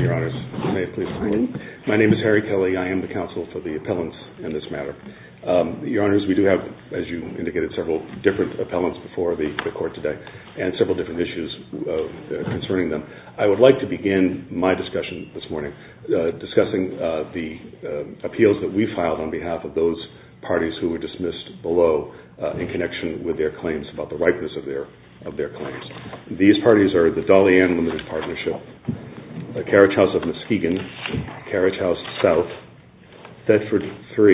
morning, Your Honors. May it please the Court. My name is Harry Kelly. I am the counsel for the appellants in this matter. Your Honors, we do have, as you indicated, several different appellants before the Court today and several different issues concerning them. I would like to begin my discussion this morning discussing the appeals that we filed on behalf of those parties who were dismissed below in connection with their claims about the ripeness of their claims. These parties are the Dolly Ann Limited Partnership, Carriage House of Muskegon, Carriage House South, Thetford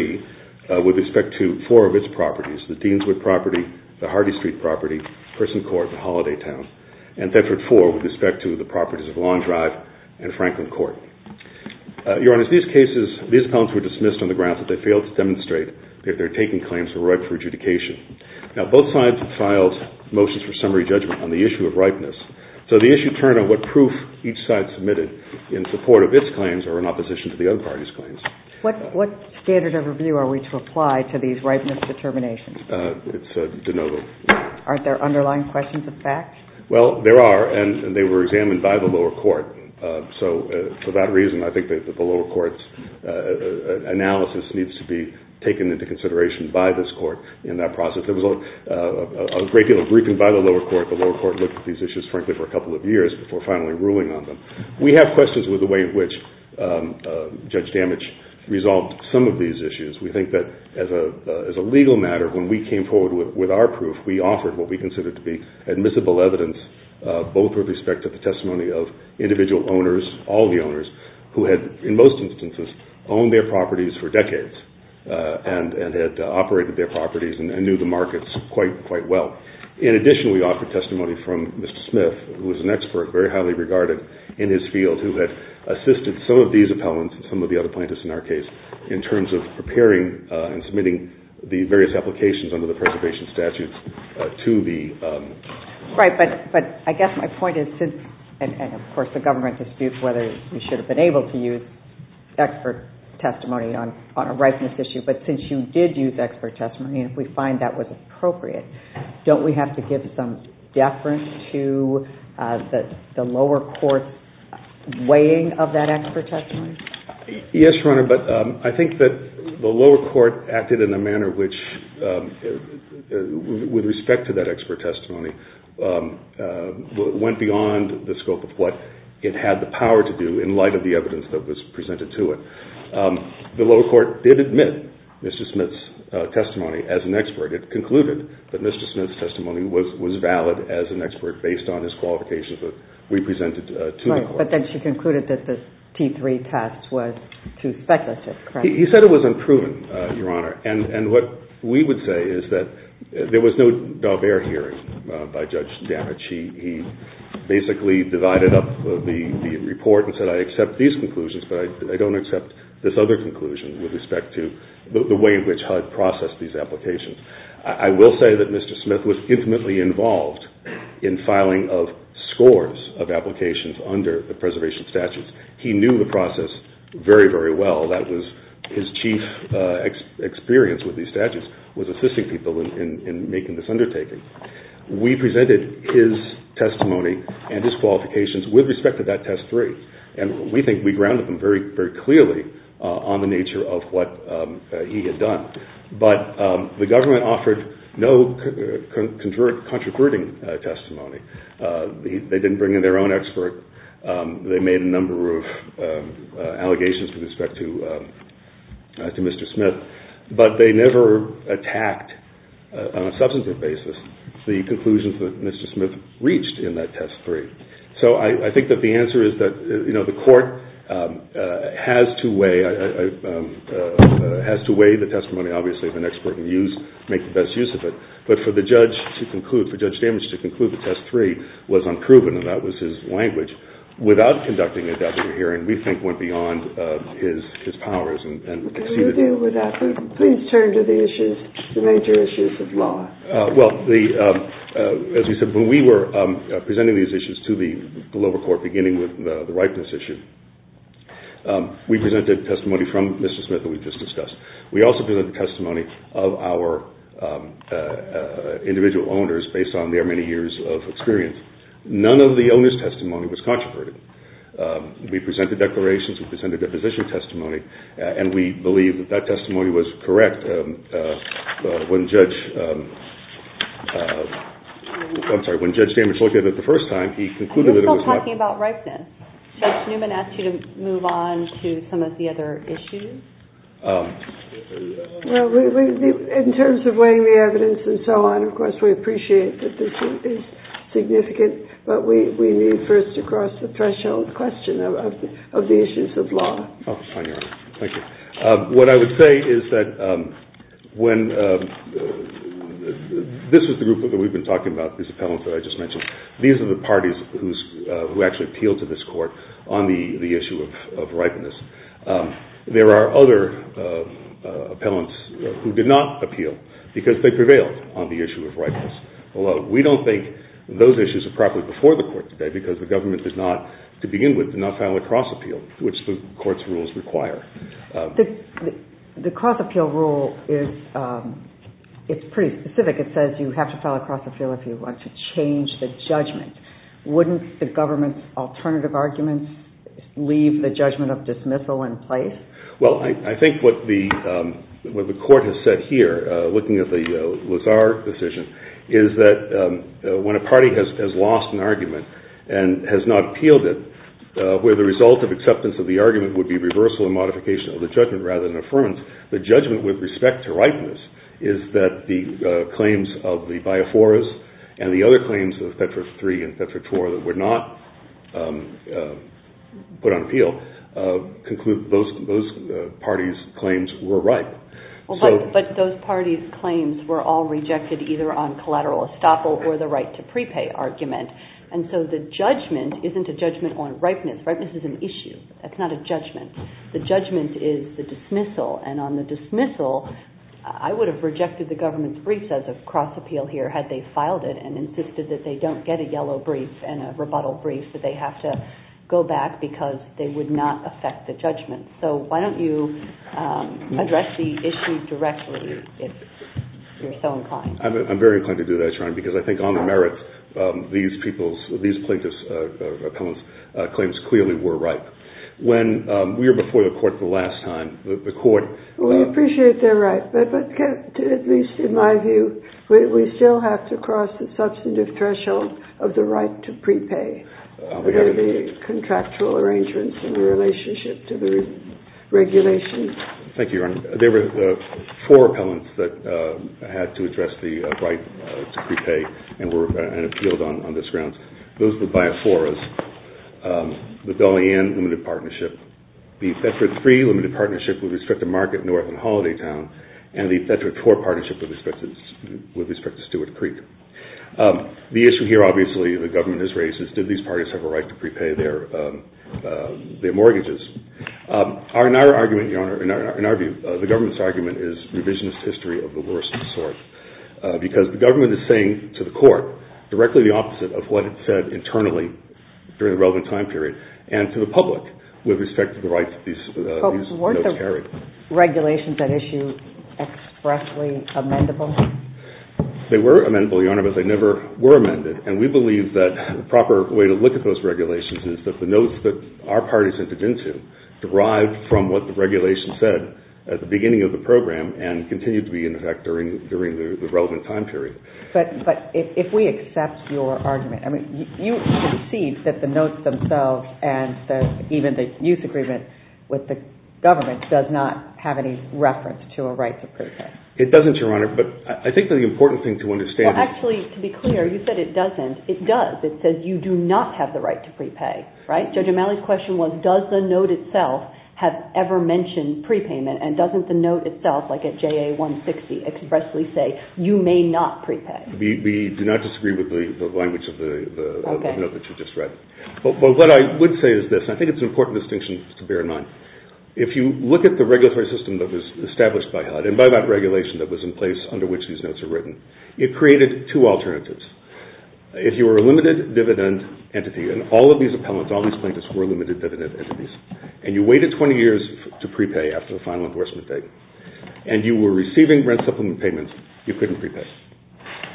3, with respect to 4 of its properties, the Deanswood property, the Hardy Street property, Person Court, and Holiday Town, and Thetford 4 with respect to the properties of Long Drive and Franklin Court. Your Honors, these appellants were dismissed on the grounds that they failed to demonstrate that their taking claims were ripe for adjudication. Now, both sides have filed motions for summary judgment on the issue of ripeness. So the issue turned on what proof each side submitted in support of its claims or in opposition to the other party's claims. What standard of review are we to apply to these ripeness determinations? It's de novo. Aren't there underlying questions of fact? Well, there are, and they were examined by the lower court. So for that reason, I think that the lower court's analysis needs to be taken into consideration by this court in that process. There was a great deal of briefing by the lower court. The lower court looked at these issues, frankly, for a couple of years before finally ruling on them. We have questions with the way in which Judge Damage resolved some of these issues. We think that as a legal matter, when we came forward with our proof, we offered what we considered to be admissible evidence, both with respect to the testimony of individual owners, all the owners, who had, in most instances, owned their properties for decades and had operated their properties and knew the markets quite well. In addition, we offered testimony from Mr. Smith, who was an expert, very highly regarded in his field, who had assisted some of these appellants and some of the other plaintiffs in our case in terms of preparing and submitting the various applications under the preservation statutes to the... Right, but I guess my point is, since, and of course the government disputes whether you should have been able to use expert testimony on a ripeness issue, but since you did use expert testimony, and if we find that was appropriate, don't we have to give some deference to the lower court's weighing of that expert testimony? Yes, Your Honor, but I think that the lower court acted in a manner which, with respect to that expert testimony, went beyond the scope of what it had the power to do in light of the evidence that was presented to it. The lower court did admit Mr. Smith's testimony as an expert. It concluded that Mr. Smith's testimony was valid as an expert based on his qualifications that we presented to the court. But then she concluded that the T3 test was too speculative, correct? He said it was unproven, Your Honor, and what we would say is that there was no Daubert hearing by Judge Damage. He basically divided up the report and said, I accept these conclusions, but I don't accept this other conclusion with respect to the way in which HUD processed these applications. I will say that Mr. Smith was intimately involved in filing of scores of applications under the preservation statutes. He knew the process very, very well. That was his chief experience with these statutes, was assisting people in making this undertaking. We presented his testimony and his qualifications with respect to that test 3, and we think we grounded them very, very clearly on the nature of what he had done. But the government offered no controverting testimony. They didn't bring in their own expert. They made a number of allegations with respect to Mr. Smith, but they never attacked on a substantive basis the conclusions that Mr. Smith reached in that test 3. So I think that the answer is that the court has to weigh the testimony, obviously, of an expert and make the best use of it. But for the judge to conclude, for Judge Damage to conclude that test 3 was unproven, and that was his language, without conducting a Daubert hearing, we think went beyond his powers and exceeded. We'll deal with that. Please turn to the major issues of law. As we said, when we were presenting these issues to the lower court, beginning with the ripeness issue, we presented testimony from Mr. Smith that we just discussed. We also presented testimony of our individual owners based on their many years of experience. None of the owners' testimony was controverted. We presented declarations, we presented deposition testimony, and we believe that testimony was correct when Judge Damage looked at it the first time. He concluded that it was not. You're still talking about ripeness. Judge Newman asked you to move on to some of the other issues. Well, in terms of weighing the evidence and so on, of course, we appreciate that this is significant, but we need first to cross the threshold question of the issues of law. Oh, fine, Your Honor. Thank you. What I would say is that when this is the group that we've been talking about, these appellants that I just mentioned, these are the parties who actually appealed to this court on the issue of ripeness. There are other appellants who did not appeal because they prevailed on the issue of ripeness. Although we don't think those issues are properly before the court today because the government did not, to begin with, did not file a cross-appeal, which the court's rules require. The cross-appeal rule is it's pretty specific. It says you have to file a cross-appeal if you want to change the judgment. Wouldn't the government's alternative arguments leave the judgment of dismissal in place? Well, I think what the court has said here, looking at the Lazar decision, is that when a party has lost an argument and has not appealed it, where the result of acceptance of the argument would be reversal and modification of the judgment rather than affirmance, the judgment with respect to ripeness is that the claims of the Biaforas and the other claims of Petra 3 and Petra 4 that were not put on appeal conclude those parties' claims were ripe. Well, but those parties' claims were all rejected either on collateral estoppel or the right to prepay argument. And so the judgment isn't a judgment on ripeness. Ripeness is an issue. That's not a judgment. The judgment is the dismissal. And on the dismissal, I would have rejected the government's briefs as a cross-appeal here had they filed it and insisted that they don't get a yellow brief and a rebuttal brief, that they have to go back because they would not affect the judgment. So why don't you address the issue directly if you're so inclined? I'm very inclined to do that, Sharon, because I think on the merits, these plaintiffs' appellants' claims clearly were ripe. When we were before the court the last time, the court... Well, we appreciate their right, but at least in my view, we still have to cross the substantive threshold of the right to prepay. The contractual arrangements in the relationship to the regulations. Thank you, Your Honor. There were 4 appellants that had to address the right to prepay and appealed on this grounds. Those were Biaforas, the Dolly-Ann Limited Partnership, the Thetford 3 Limited Partnership with respect to Market North and Holiday Town, and the Thetford 4 Partnership with respect to Stewart Creek. The issue here, obviously, the government has raised is, did these parties have a right to prepay their mortgages? In our argument, Your Honor, in our view, the government's argument is revisionist history of the worst sort, because the government is saying to the court directly the opposite of what it said internally during the relevant time period, and to the public with respect to the rights that these notes carried. Regulations at issue expressly amendable? They were amendable, Your Honor, but they never were amended. And we believe that the proper way to look at those regulations is that the notes that our parties entered into derived from what the regulation said at the beginning of the program and continued to be in effect during the relevant time period. But if we accept your argument, I mean, you concede that the notes themselves and even the use agreement with the government does not have any reference to a right to prepay. It doesn't, Your Honor, but I think that the important thing to understand... Well, actually, to be clear, you said it doesn't. It does. It says you do not have the right to prepay, right? Judge O'Malley's question was, does the note itself have ever mentioned prepayment, and doesn't the note itself, like at JA 160, expressly say, you may not prepay? We do not disagree with the language of the note that you just read. But what I would say is this, and I think it's an important distinction to bear in mind. If you look at the regulatory system that was established by HUD, and by that regulation that was in place under which these notes are written, it created 2 alternatives. If you were a limited dividend entity, and all of these appellants, all these plaintiffs were limited dividend entities, and you waited 20 years to prepay after the final endorsement date, and you were receiving rent supplement payments, you couldn't prepay.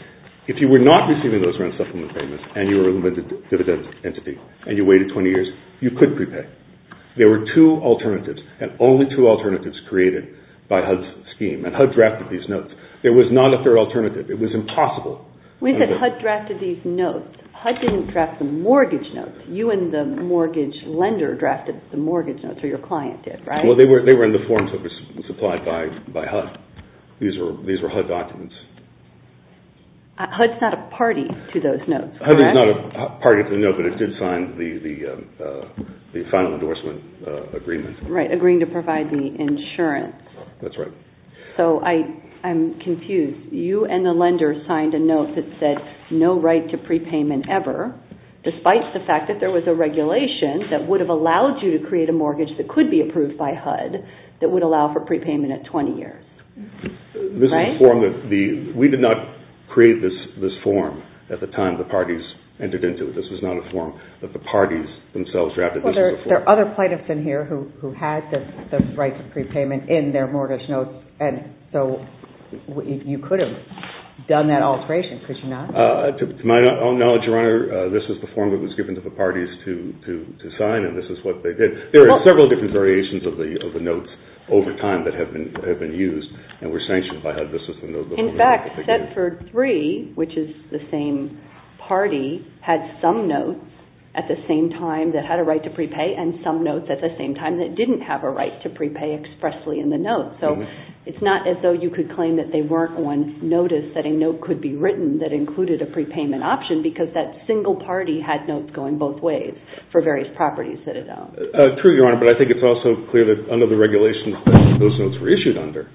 If you were not receiving those rent supplement payments and you were a limited dividend entity and you waited 20 years, you could prepay. There were two alternatives, and only two alternatives created by HUD's scheme, and HUD drafted these notes. There was not a third alternative. It was impossible. When you said HUD drafted these notes, HUD didn't draft the mortgage notes. You and the mortgage lender drafted the mortgage notes, or your client did, right? Well, they were in the forms that were supplied by HUD. These were HUD documents. HUD's not a party to those notes, HUD correct? is not a party to the note, but it did sign the final endorsement agreement. Right, agreeing to provide the insurance. That's right. So I'm confused. You and the lender signed a note that said no right to prepayment ever, despite the fact that there was a regulation that would have allowed you to create a mortgage that could be approved by HUD that would allow for prepayment at 20 years. This right? is a form that we did not create this form at the time the parties entered into it. This was not a form that the parties themselves drafted. Well, this was a form. there are other plaintiffs in here who had the right to prepayment in their mortgage notes, and so you could have done that alteration, could you not? To my own knowledge, Your Honor, this is the form that was given to the parties to sign, and this is what they did. There are several different variations of the notes over time that have been used and were sanctioned by HUD. This is the note. In fact, Setford 3, which is the same party, had some notes at the same time that had a right to prepay and some notes at the same time that didn't have a right to prepay expressly in the note. So it's not as though you could claim that they weren't on notice that a note could be written that included a prepayment option, because that single party had notes going both ways for various properties that it owned. True, Your Honor, but I think it's also clear that under the regulations that those notes were issued under,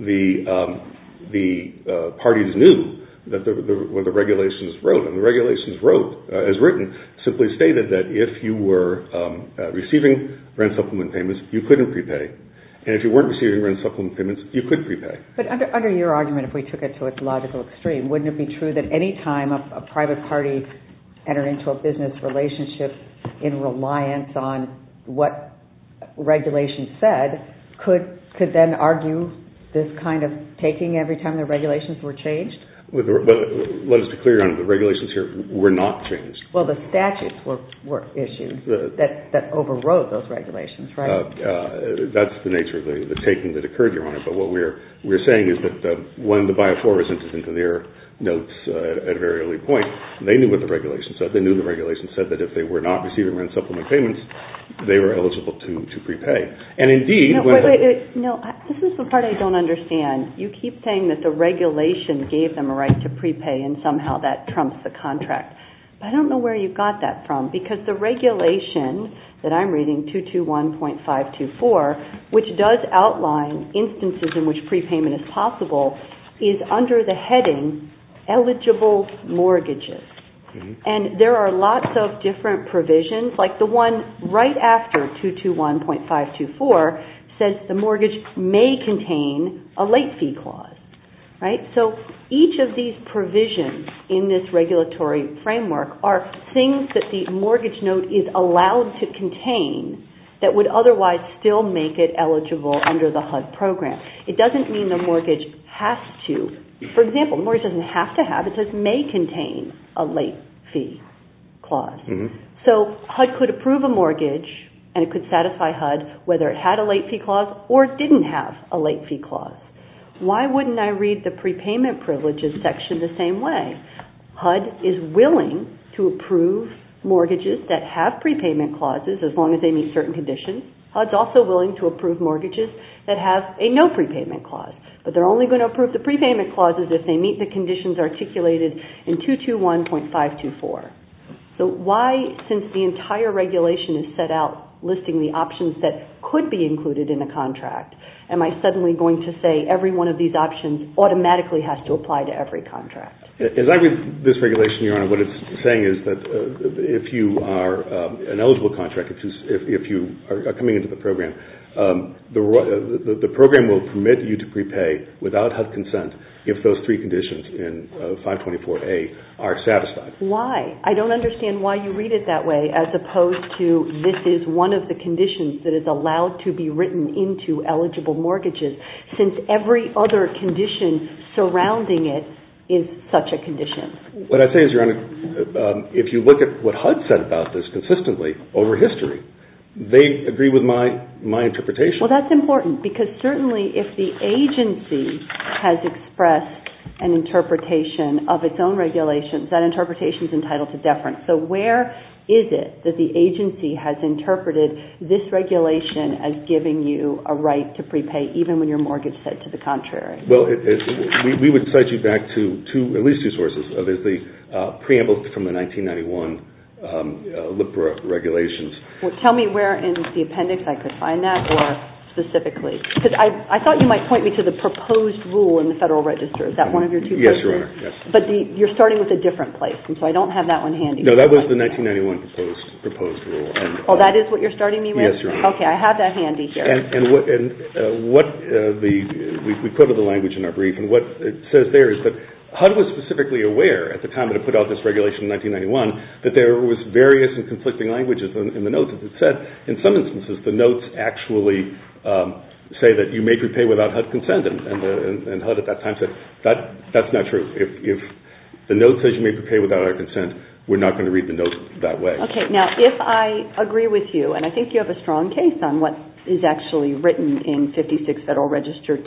the parties knew that what the regulations wrote. And the regulations wrote, as written, simply stated that if you were receiving rent supplement payments, you couldn't prepay. And if you weren't receiving rent supplement payments, you could prepay. But under your argument, if we took it to its logical extreme, wouldn't it be true that any time a private party entered into a business relationship in reliance on what regulations said, could then argue this kind of taking every time the regulations were changed? But let us be clear, Your Honor, the regulations here were not changed. Well, the statutes were issued that overrode those regulations, right? That's the nature of the taking that occurred, Your Honor. But what we're saying is that when the Biaflores entered into their notes at a very early point, they knew what the regulations said. They knew the regulations said that if they were not receiving rent supplement payments, they were eligible to prepay. And indeed... No, this is the part I don't understand. You keep saying that the regulation gave them a right to prepay and somehow that trumps the contract. But I don't know where you got that from, because the regulation that I'm reading, 221.524, which does outline instances in which prepayment is possible, is under the heading eligible mortgages. And there are lots of different provisions, like the one right after 221.524 says the mortgage may contain a late fee clause, right? So each of these provisions in this regulatory framework are things that the mortgage note is allowed to contain that would otherwise still make it eligible under the HUD program. It doesn't mean the mortgage has to. For example, the mortgage doesn't have to have, it says may contain a late fee clause. So HUD could approve a mortgage and it could satisfy HUD whether it had a late fee clause or didn't have a late fee clause. Why wouldn't I read the prepayment privileges section the same way? HUD is willing to approve mortgages that have prepayment clauses as long as they meet certain conditions. HUD's also willing to approve mortgages that have a no prepayment clause. But they're only going to approve the prepayment clauses if they meet the conditions articulated in 221.524. So why, since the entire regulation is set out listing the options that could be included in a contract, am I suddenly going to say every one of these options automatically has to apply to every contract? As I read this regulation, Your Honor, what it's saying is that if you are an eligible contract, if you are coming into the program, the program will permit you to prepay without HUD consent if those three conditions in 524A are satisfied. Why? I don't understand why you read it that way as opposed to this is one of the conditions that is allowed to be written into eligible mortgages, since every other condition surrounding it is such a condition. What I say is, Your Honor, if you look at what HUD said about this consistently over history, they agree with my interpretation. Well, that's important because certainly if the agency has expressed an interpretation of its own regulations, that interpretation is entitled to deference. So where is it that the agency has interpreted this regulation as giving you a right to prepay even when your mortgage said to the contrary? Well, we would cite you back to at least two sources. There's the preamble from the 1991 LIPRA regulations. Well, tell me where in the appendix I could find that, or specifically. Because I thought you might point me to the proposed rule in the Federal Register. Is that one of your two places? Yes, Your Honor, yes. But you're starting with a different place, and so I don't have that one handy. No, that was the 1991 proposed rule. And, that is what you're starting me with? Yes, Your Honor. Okay, I have that handy here. We quoted the language in our brief, and what it says there is that HUD was specifically aware at the time that it put out this regulation in 1991 that there was various and conflicting languages in the notes. As it said, in some instances, the notes actually say that you may prepay without HUD consent, and HUD at that time said that's not true. If the note says you may prepay without our consent, we're not going to read the note that way. Okay, now if I agree with you, and I think you have a strong case on what is actually written in 56 Federal Register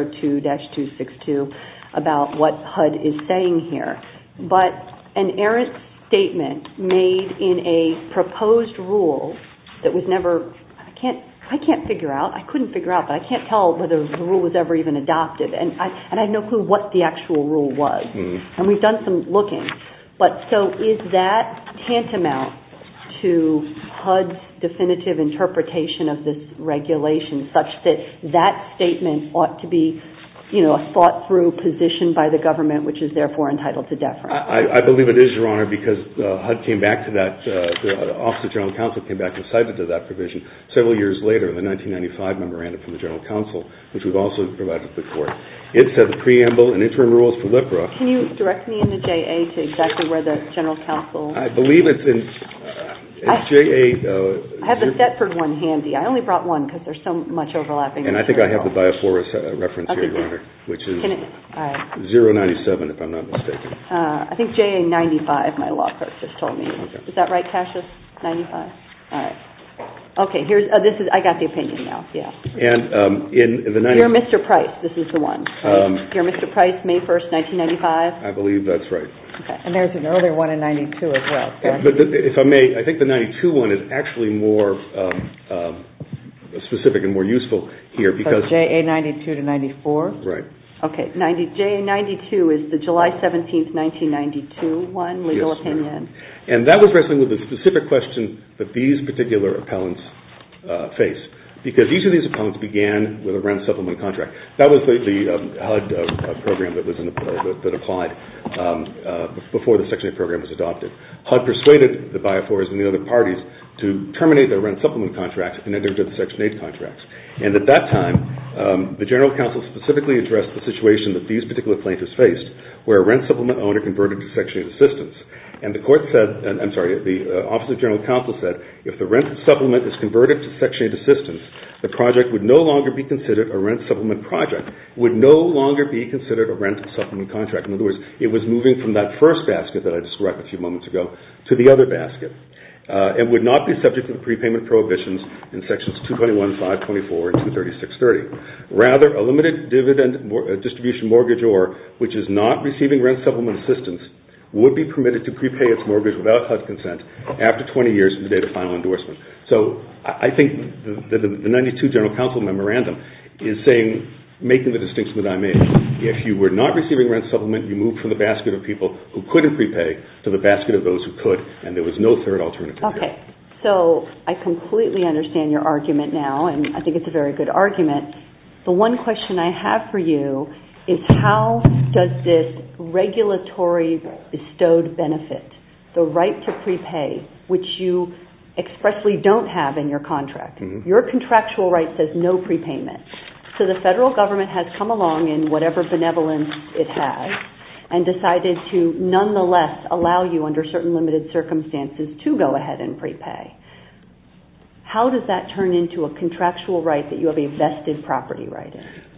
202-262 about what HUD is saying here, but an errant statement made in a proposed rule that was never, I can't figure out, I couldn't figure out, but I can't tell whether the rule was ever even adopted, and I had no clue what the actual rule was. And we've done some looking. But so is that tantamount to HUD's definitive interpretation of this regulation such that that statement ought to be, a thought-through position by the government, which is therefore entitled to deference? I believe it is, Your Honor, because HUD came back to that, the Office of General Counsel came back and cited to that provision several years later in the 1995 memorandum from the General Counsel, which we've also provided to the Court. It said the preamble and interim rules for LIPRA. Can you direct me in the JA to exactly where the General Counsel... I believe it's in... JA... I have the Thetford one handy. I only brought one because there's so much overlapping. And I think I have the Bioforus reference here, Your Honor, which is 097, if I'm not mistaken. I think JA 95, my law clerk just told me. Okay. Is that right, Cassius? 95? All right. Okay, here's I got the opinion now, yeah. And in the... Dear Mr. Price, this is the one. Right? Dear Mr. Price, May 1st, 1995? I believe that's right. Okay. And there's an earlier one in 92 as well. But if I may, I think the 92 one is actually more specific and more useful here because... So JA 92 to 94? Right. Okay, JA 92 is the July 17th, 1992 one, legal opinion. And that was wrestling with the specific question that these particular appellants face. Because each of these appellants began with a rent supplement contract. That was the HUD program that was that applied before the Section 8 program was adopted. HUD persuaded the Bioforus and the other parties to terminate their rent supplement contracts and enter into the Section 8 contracts. And at that time, the General Counsel specifically addressed the situation that these particular plaintiffs faced, where a rent supplement owner converted to Section 8 assistance. And the court said, the Office of General Counsel said, if the rent supplement is converted to Section 8 assistance, the project would no longer be considered a rent supplement project. It would no longer be considered a rent supplement contract. In other words, it was moving from that first basket that I described a few moments ago to the other basket. And would not be subject to the prepayment prohibitions in Sections 221, 524, and 23630. Rather, a limited dividend distribution mortgagor, which is not receiving rent supplement assistance, would be permitted to prepay its mortgage without HUD consent after 20 years from the date of final endorsement. So I think the 92 General Counsel memorandum is making the distinction that I made. If you were not receiving rent supplement, you moved from the basket of people who couldn't prepay to the basket of those who could, and there was no third alternative. Okay. So I completely understand your argument now, and I think it's a very good argument. The one question I have for you is how does this regulatory bestowed benefit, the right to prepay, which you expressly don't have in your contract, your contractual right says no prepayment. So the federal government has come along in whatever benevolence it has and decided to nonetheless allow you under certain limited circumstances to go ahead and prepay. How does that turn into a contractual right that you have a vested property right in?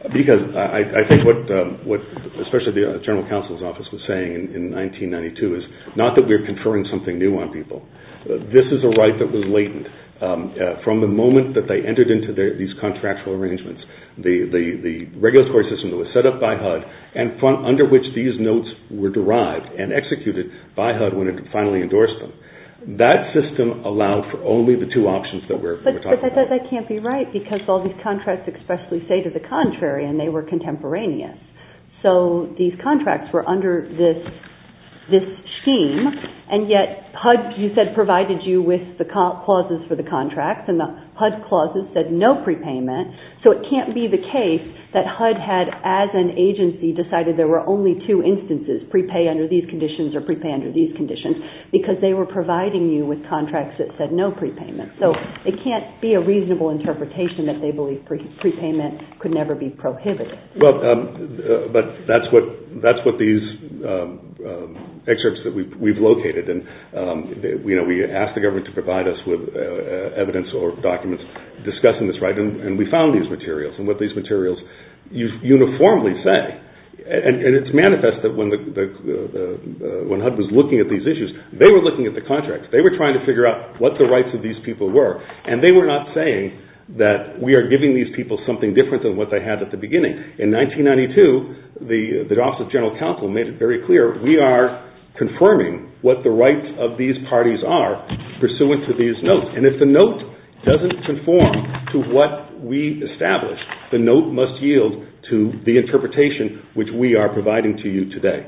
Because I think what especially the General Counsel's Office was saying in 1992 is not that we're conferring something new on people. This is a right that was latent. From the moment that they entered into these contractual arrangements, the regulatory system that was set up by HUD and under which these notes were derived and executed by HUD when it finally endorsed them, that system allowed for only the two options that we're talking about. But that can't be right, because all these contracts expressly say to the contrary, and they were contemporaneous. So these contracts were under this scheme, and yet HUD, you said, provided you with the clauses for the contracts, and the HUD clauses said no prepayment. So it can't be the case that HUD had, as an agency, decided there were only two instances, prepay under these conditions or prepay under these conditions, because they were providing you with contracts that said no prepayment. So it can't be a reasonable interpretation that they believe prepayment could never be prohibited. Well, but that's what these excerpts that we've located, and we asked the government to provide us with evidence or documents discussing this right, and we found these materials, and what these materials uniformly say, and it's manifest that when when HUD was looking at these issues, they were looking at the contracts. They were trying to figure out what the rights of these people were, and they were not saying that we are giving these people something different than what they had at the beginning. In 1992, the Office of General Counsel made it very clear, we are confirming what the rights of these parties are pursuant to these notes. And if the note doesn't conform to what we established, the note must yield to the interpretation which we are providing to you today.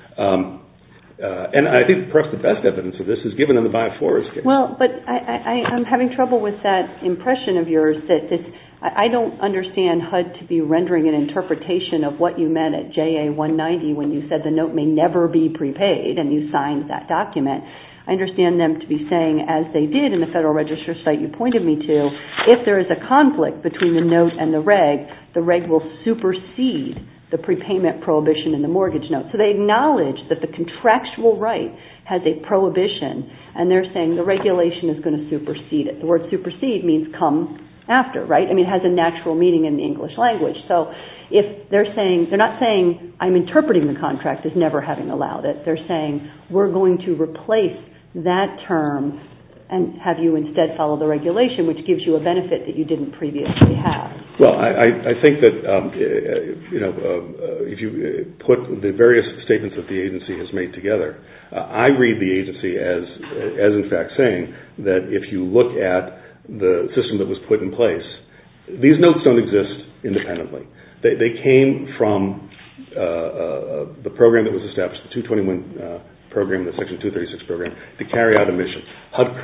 And I think perhaps the best evidence of this is given in the BioFlores case. Well, but I'm having trouble with that impression of yours that I don't understand HUD to be rendering an interpretation of what you meant at JA 190 when you said the note may never be prepaid and you signed that document. I understand them to be saying, as they did in the Federal Register site you pointed me to, if there is a conflict between the note and the reg will supersede the prepayment prohibition in the mortgage note. So they acknowledge that the contractual right has a prohibition, and they're saying the regulation is going to supersede it. The word supersede means come after, right? I mean, it has a natural meaning in the English language. So if they're not saying I'm interpreting the contract as never having allowed it. They're saying we're going to replace that term and have you instead follow the regulation, which gives you a benefit that you didn't previously have. Well, I think that if you put the various statements that the agency has made together, I read the agency as in fact saying that if you look at the system that was put in place, these notes don't exist independently. They came from the program that was established, the 221 program, the Section 236 program, to carry out a mission. HUD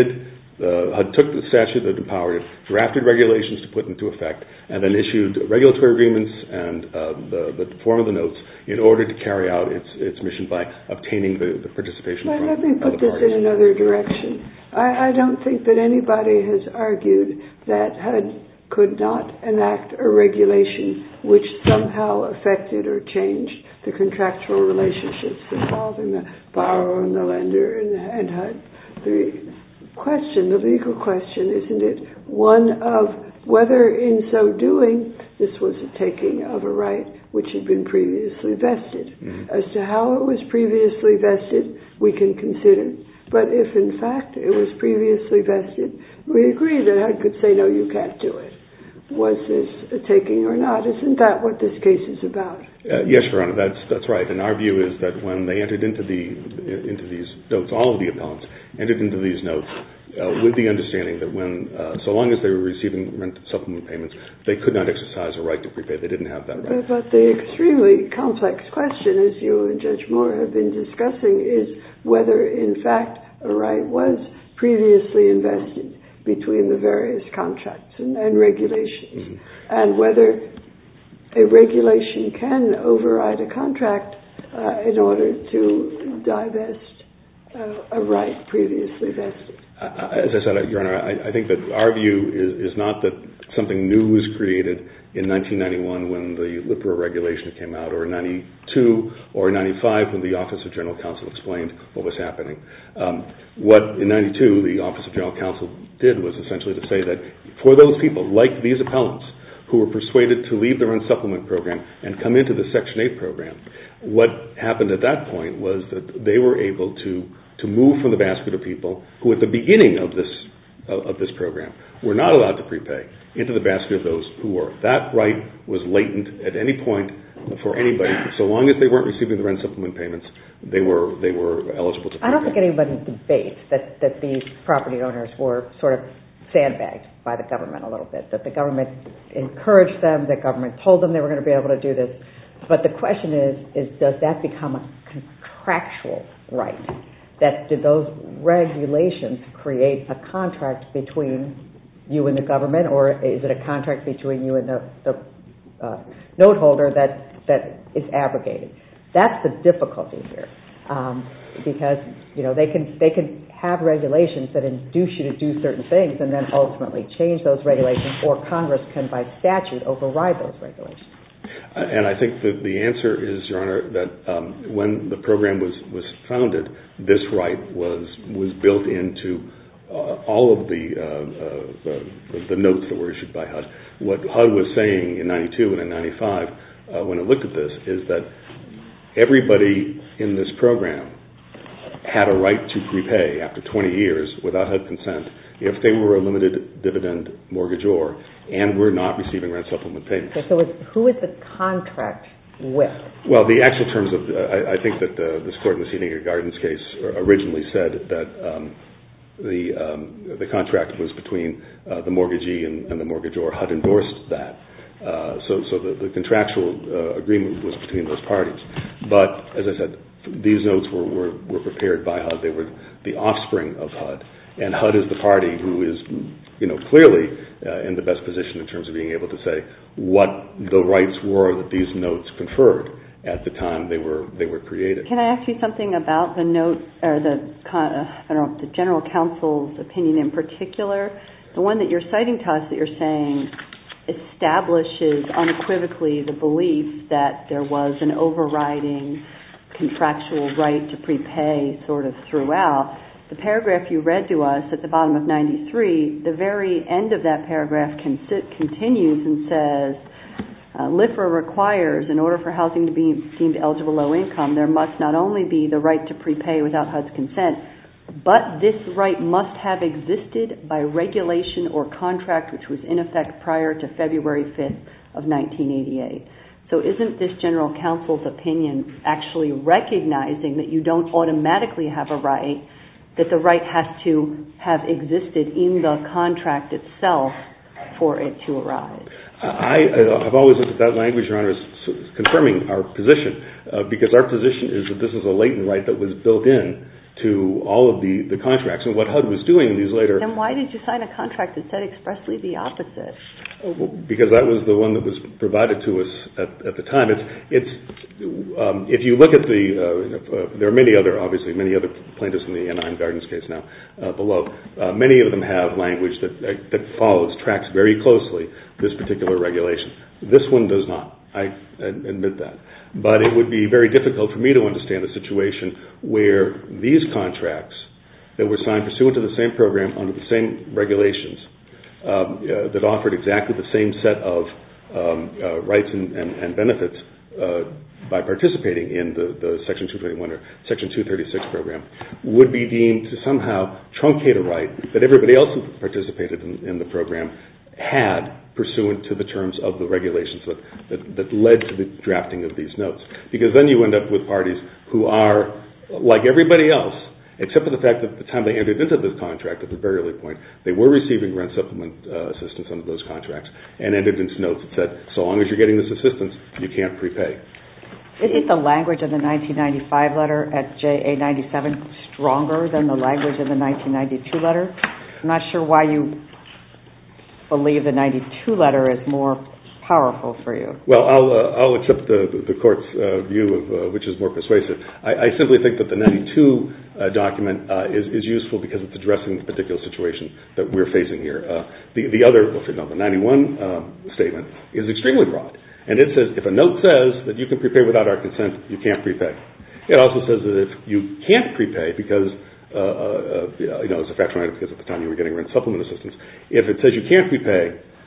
took the statute that empowered it, drafted regulations to put into effect, and then issued regulatory agreements and the form of the notes in order to carry out its mission by obtaining the participation from other parties. Let me put this in another direction. I don't think that anybody has argued that HUD could not enact a regulation which somehow affected or changed the contractual relationships involving the borrower and the lender and HUD. The legal question, isn't it, one of whether in so doing this was a taking of a right which had been previously vested. Mm-hmm. As to how it was previously vested, we can consider. But if in fact it was previously vested, we agree that HUD could say, no, you can't do it. Was this a taking or not? Isn't that what this case is about? Yes, Your Honor, that's right. And our view is that when they entered into these notes, all of the appellants entered into these notes with the understanding that when, so long as they were receiving rent supplement payments, they could not exercise a right to prepay. They didn't have that right. But the extremely complex question, as you and Judge Moore have been discussing, is whether in fact a right was previously invested between the various contracts and regulations, and whether a regulation can override a contract in order to divest a right previously vested. As I said, Your Honor, I think that our view is not that something new was created in 1991 when the LIPRA regulation came out, or 92 or 95 when the Office of General Counsel explained what was happening. What in 92 the Office of General Counsel did was essentially to say that for those people, like these appellants, who were persuaded to leave the rent supplement program and come into the Section 8 program. What happened at that point was that they were able to move from the basket of people who at the beginning of this program were not allowed to prepay into the basket of those who were. That right was latent at any point for anybody. So long as they weren't receiving the rent supplement payments, they were eligible to prepay. I don't think anybody debates that these property owners were sort of sandbagged by the government a little bit, that the government encouraged them, the government told them they were going to be able to do this. But the question is does that become a contractual right? That do those regulations create a contract between you and the government, or is it a contract between you and the note holder that is abrogated? That's the difficulty here, because they can have regulations that induce you to do certain things and then ultimately change those regulations, or Congress can by statute override those regulations. And I think that the answer is, Your Honor, that when the program was founded, this right was built into all of the notes that were issued by HUD. What HUD was saying in 92 and in 95 when it looked at this is that everybody in this program had a right to prepay after 20 years without HUD consent if they were a limited dividend mortgagor and were not receiving rent supplement payments. Okay, so who is the contract with? Well, the actual terms of, I think that this court in the Seating Gardens case originally said that the contract was between the mortgagee and the mortgagor. HUD endorsed that. So the contractual agreement was between those parties. But, as I said, these notes were prepared by HUD. They were the offspring of HUD. And HUD is the party who is, clearly in the best position in terms of being able to say what the rights were that these notes conferred at the time they were created. Can I ask you something about the note, or the General Counsel's opinion in particular? The one that you're citing to us that you're saying establishes unequivocally the belief that there was an overriding contractual right to prepay sort of throughout. The paragraph you read to us at the bottom of 93, the very end of that paragraph continues and says, LIFRA requires, in order for housing to be deemed eligible low income, there must not only be the right to prepay without HUD's consent, but this right must have existed by regulation or contract which was in effect prior to February 5th of 1988. So isn't this General Counsel's opinion actually recognizing that you don't automatically have a right, that the right has to have existed in the contract itself for it to arise? I've always looked at that language, Your Honor, as confirming our position, because our position is that this is a latent right that was built in to all of the contracts. And what HUD was doing in these later... Then why did you sign a contract that said expressly the opposite? Because that was the one that was provided to us at the time. If you look at there are many other plaintiffs in the Anaheim Gardens case now below. Many of them have language that tracks very closely this particular regulation. This one does not. I admit that. But it would be very difficult for me to understand a situation where these contracts that were signed pursuant to the same program under the same regulations that offered exactly the same set of rights and benefits by participating in the Section 221 or Section 236 program would be deemed to somehow truncate a right that everybody else who participated in the program had pursuant to the terms of the regulations that led to the drafting of these notes. Because then you end up with parties who are, like everybody else, except for the fact that at the time they entered into this contract, at the very early point, they were receiving rent supplement assistance under those contracts and entered into notes that said, so long as you're getting this assistance, you can't prepay. Isn't the language of the 1995 letter at JA 97 stronger than the language of the 1992 letter? I'm not sure why you believe the 92 letter is more powerful for you. Well, I'll accept the court's view of which is more persuasive. I simply think that the 92 document is useful because it's addressing the particular situation that we're facing here. The 91 statement is extremely broad, and it says if a note says that you can prepay without our consent, you can't prepay. It also says that if you can't prepay because as a factual matter, because at the time you were getting rent supplement assistance, if it says you can't prepay,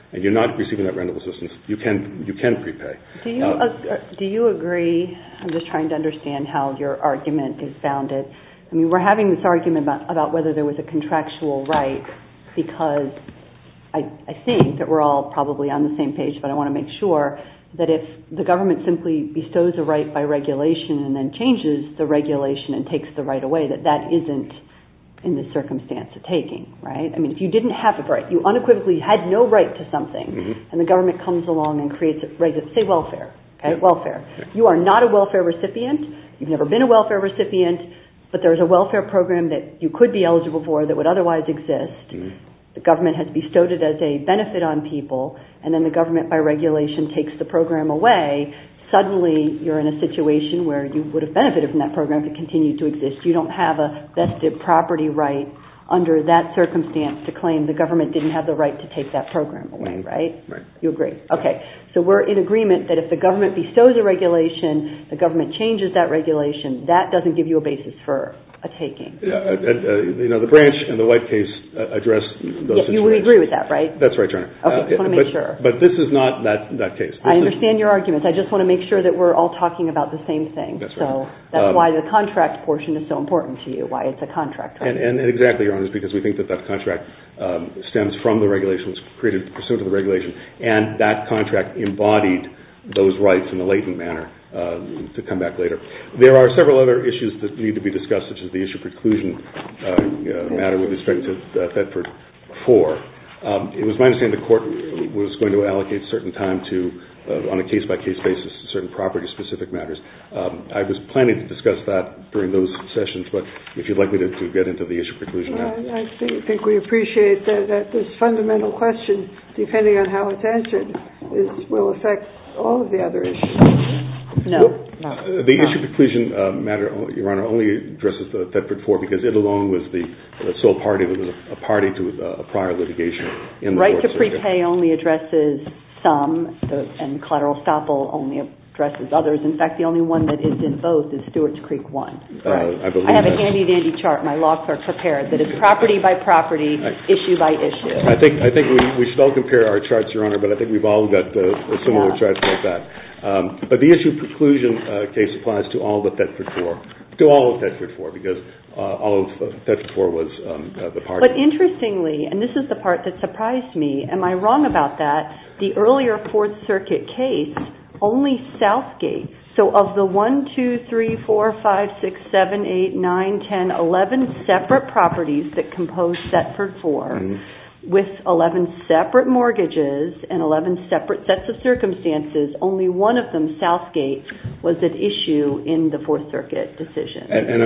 and you're not receiving that rental assistance, you can prepay. Do you agree? I'm just trying to understand how your argument is founded. I mean, we're having this argument about whether there was a contractual right, because I think that we're all probably on the same page, but I want to make sure that if the government simply bestows a right by regulation and then changes the regulation and takes the right away, that isn't in this circumstance a taking, right? I mean, if you didn't have a right, you unequivocally had no right to something, and the government comes along and creates a right, say welfare, okay, welfare. You are not a welfare recipient, you've never been a welfare recipient, but there's a welfare program that you could be eligible for that would otherwise exist. The government has bestowed it as a benefit on people, and then the government by regulation takes the program away. Suddenly you're in a situation where you would have benefited from that program if it continued to exist. You don't have a vested property right under that circumstance to claim the government didn't have the right to take that program away, right? Right. You agree? Okay. So we're in agreement that if the government bestows a regulation, the government changes that regulation, that doesn't give you a basis for a taking. The Branch and the White case address those situations. You would agree with that, right? That's right, Your Honor. Okay, just want to make sure. But this is not that case. I understand your arguments. I just want to make sure that we're all talking about the same thing. That's right. So that's why the contract portion is so important to you, why it's a contract. Right? And exactly, Your Honor, is because we think that contract stems from the regulations created pursuant to the regulation, and that contract embodied those rights in a latent manner to come back later. There are several other issues that need to be discussed, such as the issue preclusion matter with respect to Thetford 4. It was my understanding the court was going to allocate certain time to, on a case-by-case basis, certain property-specific matters. I was planning to discuss that during those sessions, but if you'd like me to get into the issue preclusion matter. I think we appreciate that this fundamental question, depending on how it's answered, will affect all of the other issues. The issue preclusion matter, Your Honor, only addresses the Thetford 4 because it alone was the sole party that was a party to a prior litigation in the right Fourth to prepay only addresses some, and collateral estoppel only addresses others. In fact, the only one that is in both is Stewart's Creek 1. I have a handy-dandy chart my law clerk prepared that is property by property, issue by issue. I think we should all compare our charts, Your Honor, but I think we've all got similar charts like that. But the issue preclusion case applies to all of Thetford 4, because all of Thetford 4 was the party. But interestingly, and this is the part that surprised me, am I wrong about that? The earlier Fourth Circuit case, only Southgate. So of the 1, 2, 3, 4, 5, 6, 7, 8, 9, 10, 11 separate properties that compose Thetford 4, with 11 separate mortgages and 11 separate sets of circumstances, only one of them, Southgate, was at issue in the Fourth Circuit decision.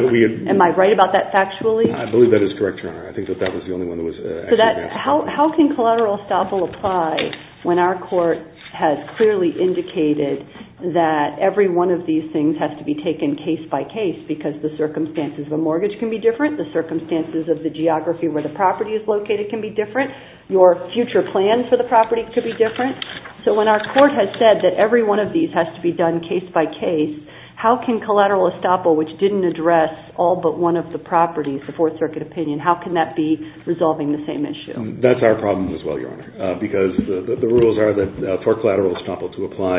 Am I right about that factually? I believe that is correct, Your Honor. I think that was the only one that was actually advanced. How can collateral estoppel apply when our court has clearly indicated that every one of these things has to be taken case by case because the circumstances of a mortgage can be different, the circumstances of the geography where the property is located can be different, your future plans for the property could be different. So when our court has said that every one of these has to be done case by case, how can collateral estoppel, which didn't address all but one of the properties, the Fourth Circuit opinion, how can that be resolving the same issue? That's our problem as well, Your Honor, because the rules are that for collateral estoppel to apply,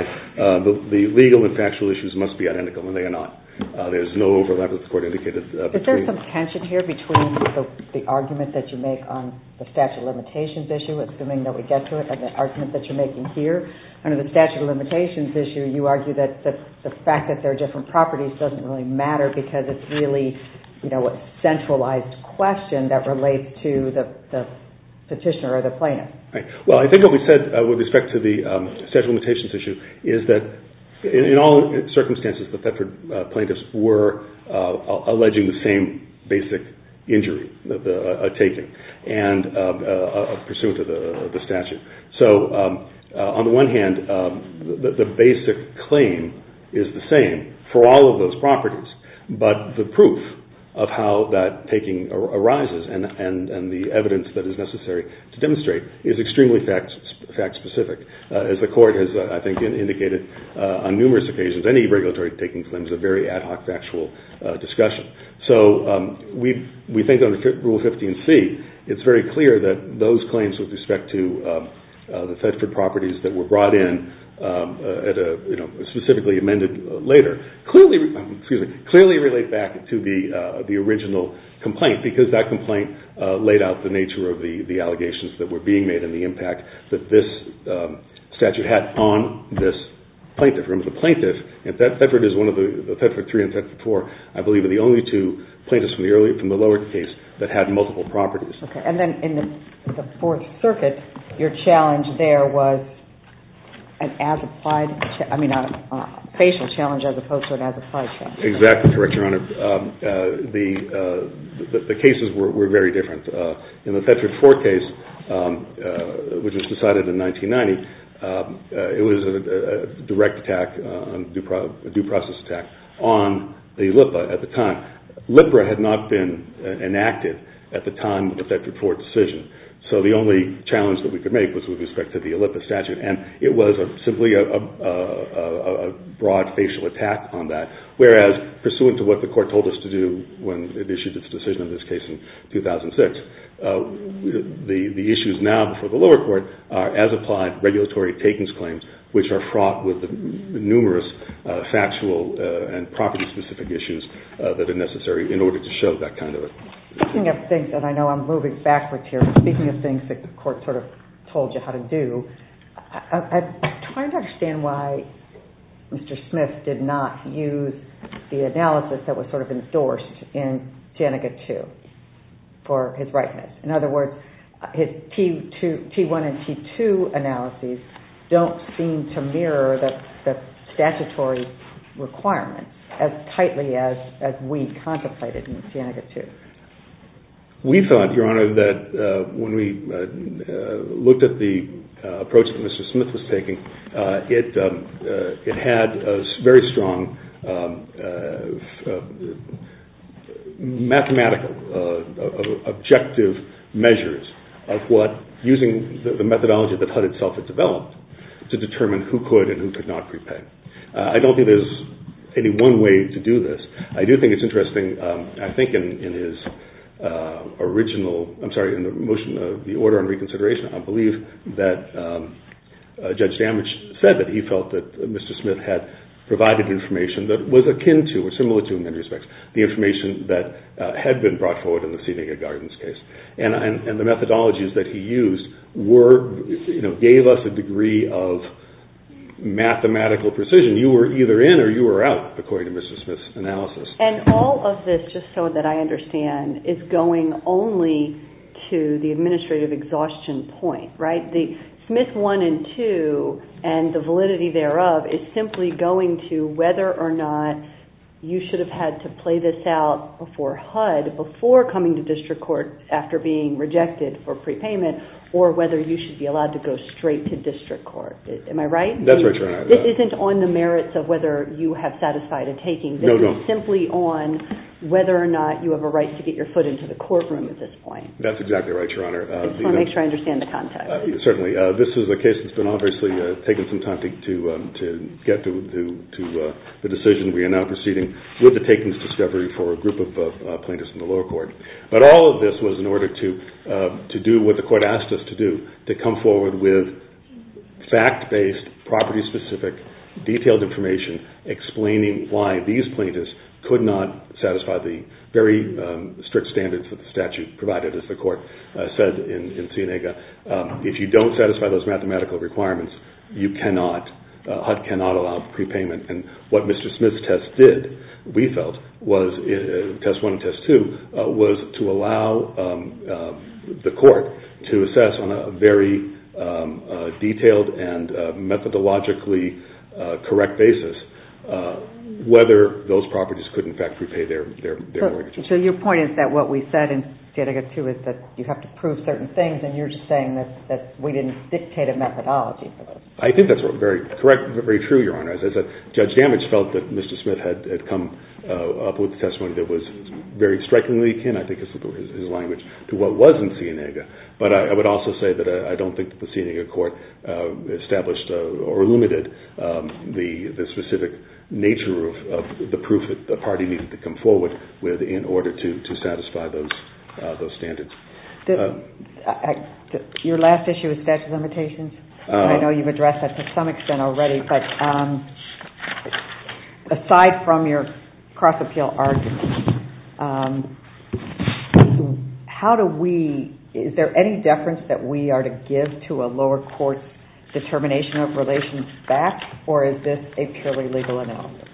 the legal and factual issues must be identical, and they are not. There's no overlap, as the court indicated. Is there some tension here between the argument that you make on the statute of limitations issue, assuming that we get to it, and the argument that you're making here? Under the statute of limitations issue, you argue that the fact that there are different properties doesn't really matter because it's really, a centralized question that relates to the petitioner or the plaintiff. Right. Well, I think what we said with respect to the statute of limitations issue is that in all circumstances, the Thetford plaintiffs were alleging the same basic injury, a taking, and pursuant to the statute. So, on the one hand, the basic claim is the same for all of those properties, but the proof of how that taking arises and the evidence that is necessary to demonstrate is extremely fact-specific. As the court has, I think, indicated on numerous occasions, any regulatory taking claim is a very ad hoc factual discussion. So we think under Rule 15C, it's very clear that those claims with respect to the Thetford properties that were brought in at a specifically amended later clearly relate back to the original complaint, because that complaint laid out the nature of the allegations that were being made and the impact that this statute had on this plaintiff. Remember, the plaintiff, and Thetford is one of the Thetford 3 and Thetford 4, I believe, are the only two plaintiffs from the lower case that had multiple properties. Okay, and then in the Fourth Circuit, your challenge there was an as-applied, facial challenge as opposed to an as-applied challenge. Exactly correct, Your Honor. The cases were very different. In the Thetford 4 case, which was decided in 1990, it was a direct attack, a due process attack on the LIPA at the time. LIPRA had not been enacted at the time of the Thetford 4 decision. So the only challenge that we could make was with respect to the LIPA statute, and it was simply a broad facial attack on that, whereas pursuant to what the court told us to do when it issued its decision in this case in 2006, the issues now before the lower court are as-applied regulatory takings claims, which are fraught with numerous factual and property-specific issues that are necessary in order to show that kind of a... Speaking of things, and I know I'm moving backwards here, speaking of things that the court sort of told you how to do, I'm trying to understand why Mr. Smith did not use the analysis that was sort of endorsed in Cienega 2 for his rightness. In other words, his T1 and T2 analyses don't seem to mirror the statutory requirements as tightly as we contemplated in Cienega 2. We thought, Your Honor, that when we looked at the approach that Mr. Smith was taking, it had a very strong mathematical, objective measures of using the methodology that HUD itself had developed to determine who could and who could not prepay. I don't think there's any one way to do this. I do think it's interesting, I think in his in the motion, the order on reconsideration, I believe that Judge Damage said that he felt that Mr. Smith had provided information that was akin to or similar to, in many respects, the information that had been brought forward in the Cienega Gardens case. And the methodologies that he used gave us a degree of mathematical precision. You were either in or you were out, according to Mr. Smith's analysis. And all of this, just so that I understand, is going only to the administrative exhaustion point, right? The Smith 1 and 2 and the validity thereof is simply going to whether or not you should have had to play this out before HUD, before coming to district court after being rejected for prepayment, or whether you should be allowed to go straight to district court. Am I right? That's right, Your Honor. This isn't on the merits of whether you have satisfied a taking. This is simply on whether or not you have a right to get your foot into the courtroom at this point. That's exactly right, Your Honor. I just want to make sure I understand the context. Certainly. This is a case that's been obviously taken some time to get to the decision. We are now proceeding with the takings discovery for a group of plaintiffs in the lower court. But all of this was in order to do what the court asked us to do, to come forward with fact-based, property-specific, detailed information explaining why these plaintiffs could not satisfy the very strict standards that the statute provided, as the court said in Cienega. If you don't satisfy those mathematical requirements, HUD cannot allow prepayment. And what Mr. Smith's test did, we felt, was, test 1 and test 2, was to allow the court to assess on a very detailed and methodologically correct basis whether those properties could in fact prepay their mortgages. So your point is that what we said in Cienega 2 is that you have to prove certain things, and you're just saying that we didn't dictate a methodology for those. I think that's very correct, very true, Your Honor. As I said, Judge Damage felt that Mr. Smith had come up with testimony that was very strikingly akin, I think is his language, to what was in Cienega. But I would also say that I don't think that the Cienega court established or limited the specific nature of the proof that the party needed to come forward with in order to satisfy those standards. Your last issue is statute of limitations. I know you've addressed that to some extent already, but aside from your cross-appeal argument, is there any deference that we are to give to a lower court's determination of relations back, or is this a purely legal analysis?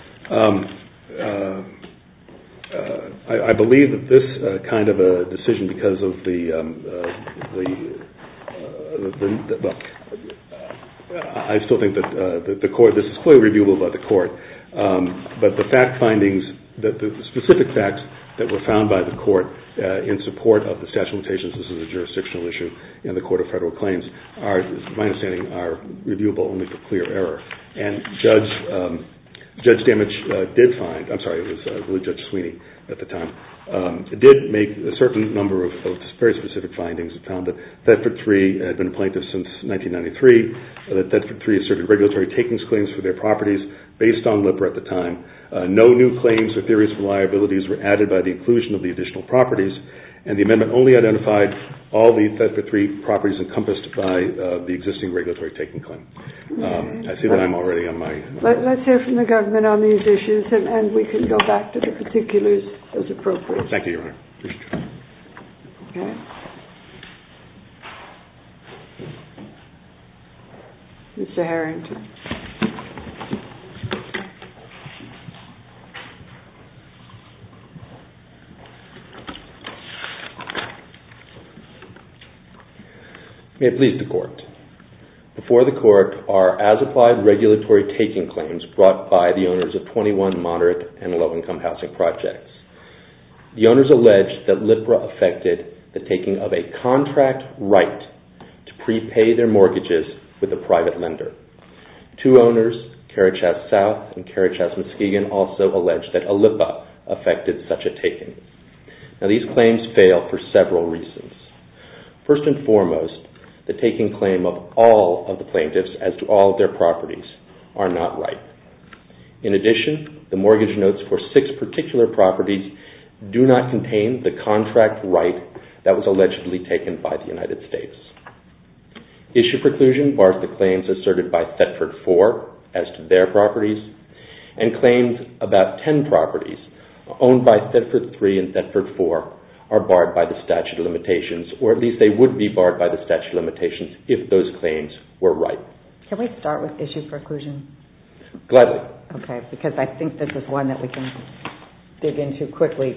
I believe that this kind of a decision, because of I still think that the court, this is clearly reviewable by the court, but the fact findings, the specific facts that were found by the court in support of the statute of limitations, this is a jurisdictional issue in the Court of Federal Claims, are, my understanding, are reviewable only for clear error. And Judge Damage did find, I'm sorry, it was I believe Judge Sweeney at the time, did make a certain number of very specific findings. It found that Thetford III had been a plaintiff since 1993, that Thetford III asserted regulatory takings claims for their properties based on LIPRA at the time. No new claims or theories for liabilities were added by the inclusion of the additional properties, and the amendment only identified all the Thetford III properties encompassed by the existing regulatory taking claim. I see that I'm already on my... Let's hear from the government on these issues, and we can go back to the particulars as appropriate. Thank you, Your Honor. Okay. Mr. Harrington. May it please the Court. Before the Court are as-applied regulatory taking claims brought by the owners of 21 moderate and low-income housing projects. The owners allege that LIPRA affected the taking of a contract right to prepay their mortgages with a private lender. Two owners, Carrichas South and Carrichas Muskegon, also allege that a LIPA affected such a taking. Now, these claims fail for several reasons. First and foremost, the taking claim of all of the plaintiffs as to all of their properties are not right. In addition, the mortgage notes for 6 particular properties do not contain the contract right that was allegedly taken by the United States. Issue preclusion bars the claims asserted by Thetford IV as to their properties, and claims about 10 properties owned by Thetford III and Thetford IV are barred by the statute of limitations, or at least they would be barred by the statute of limitations if those claims were right. Can we start with issue preclusion? Gladly. Okay, because I think this is one that we can dig into quickly.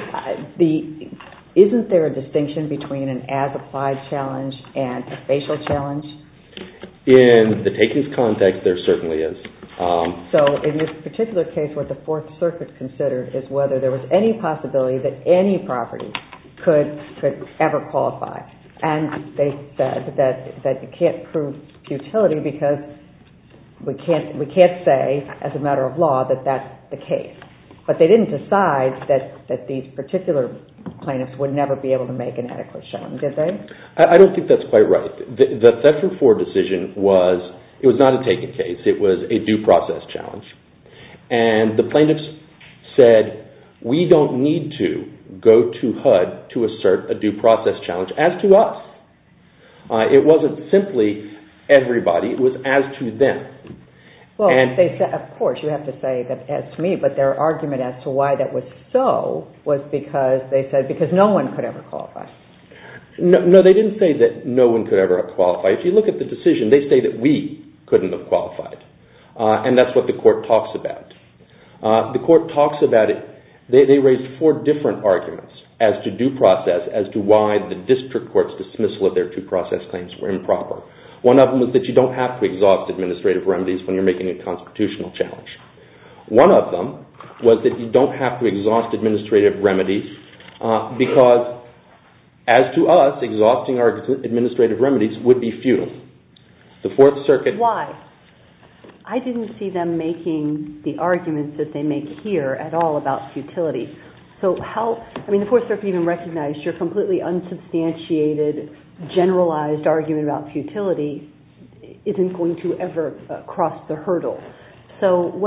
Isn't there a distinction between an as-applied challenge and a facial challenge? In the takings context, there certainly is. So in this particular case, what the Fourth Circuit considered is whether there was any possibility that any property could ever qualify. And they said that you can't prove futility because we can't say, as a matter of law, that that's the case. But they didn't decide that these particular plaintiffs would never be able to make an adequate showing, did they? I don't think that's quite right. The Thetford IV decision was not a taking case. It was a due process challenge. And the plaintiffs said, we don't need to go to HUD to assert a due process challenge as to us. It wasn't simply everybody. It was as to them. Well, they said, of course, you have to say that as to me, but their argument as to why that was so was because they said because no one could ever qualify. No, they didn't say that no one could ever qualify. If you look at the decision, they say that we couldn't have qualified. And that's what the court talks about. The court talks about it. They raised 4 different arguments as to due process, as to why the district court's dismissal of their due process claims were improper. One of them was that you don't have to exhaust administrative remedies when you're making a constitutional challenge. One of them was that you don't have to exhaust administrative remedies because, as to us, exhausting our administrative remedies would be futile. The Fourth Circuit... Why? I didn't see them making the arguments that they make here at all about futility. So the Fourth Circuit even recognized your completely unsubstantiated, generalized argument about futility isn't going to ever cross the hurdle. So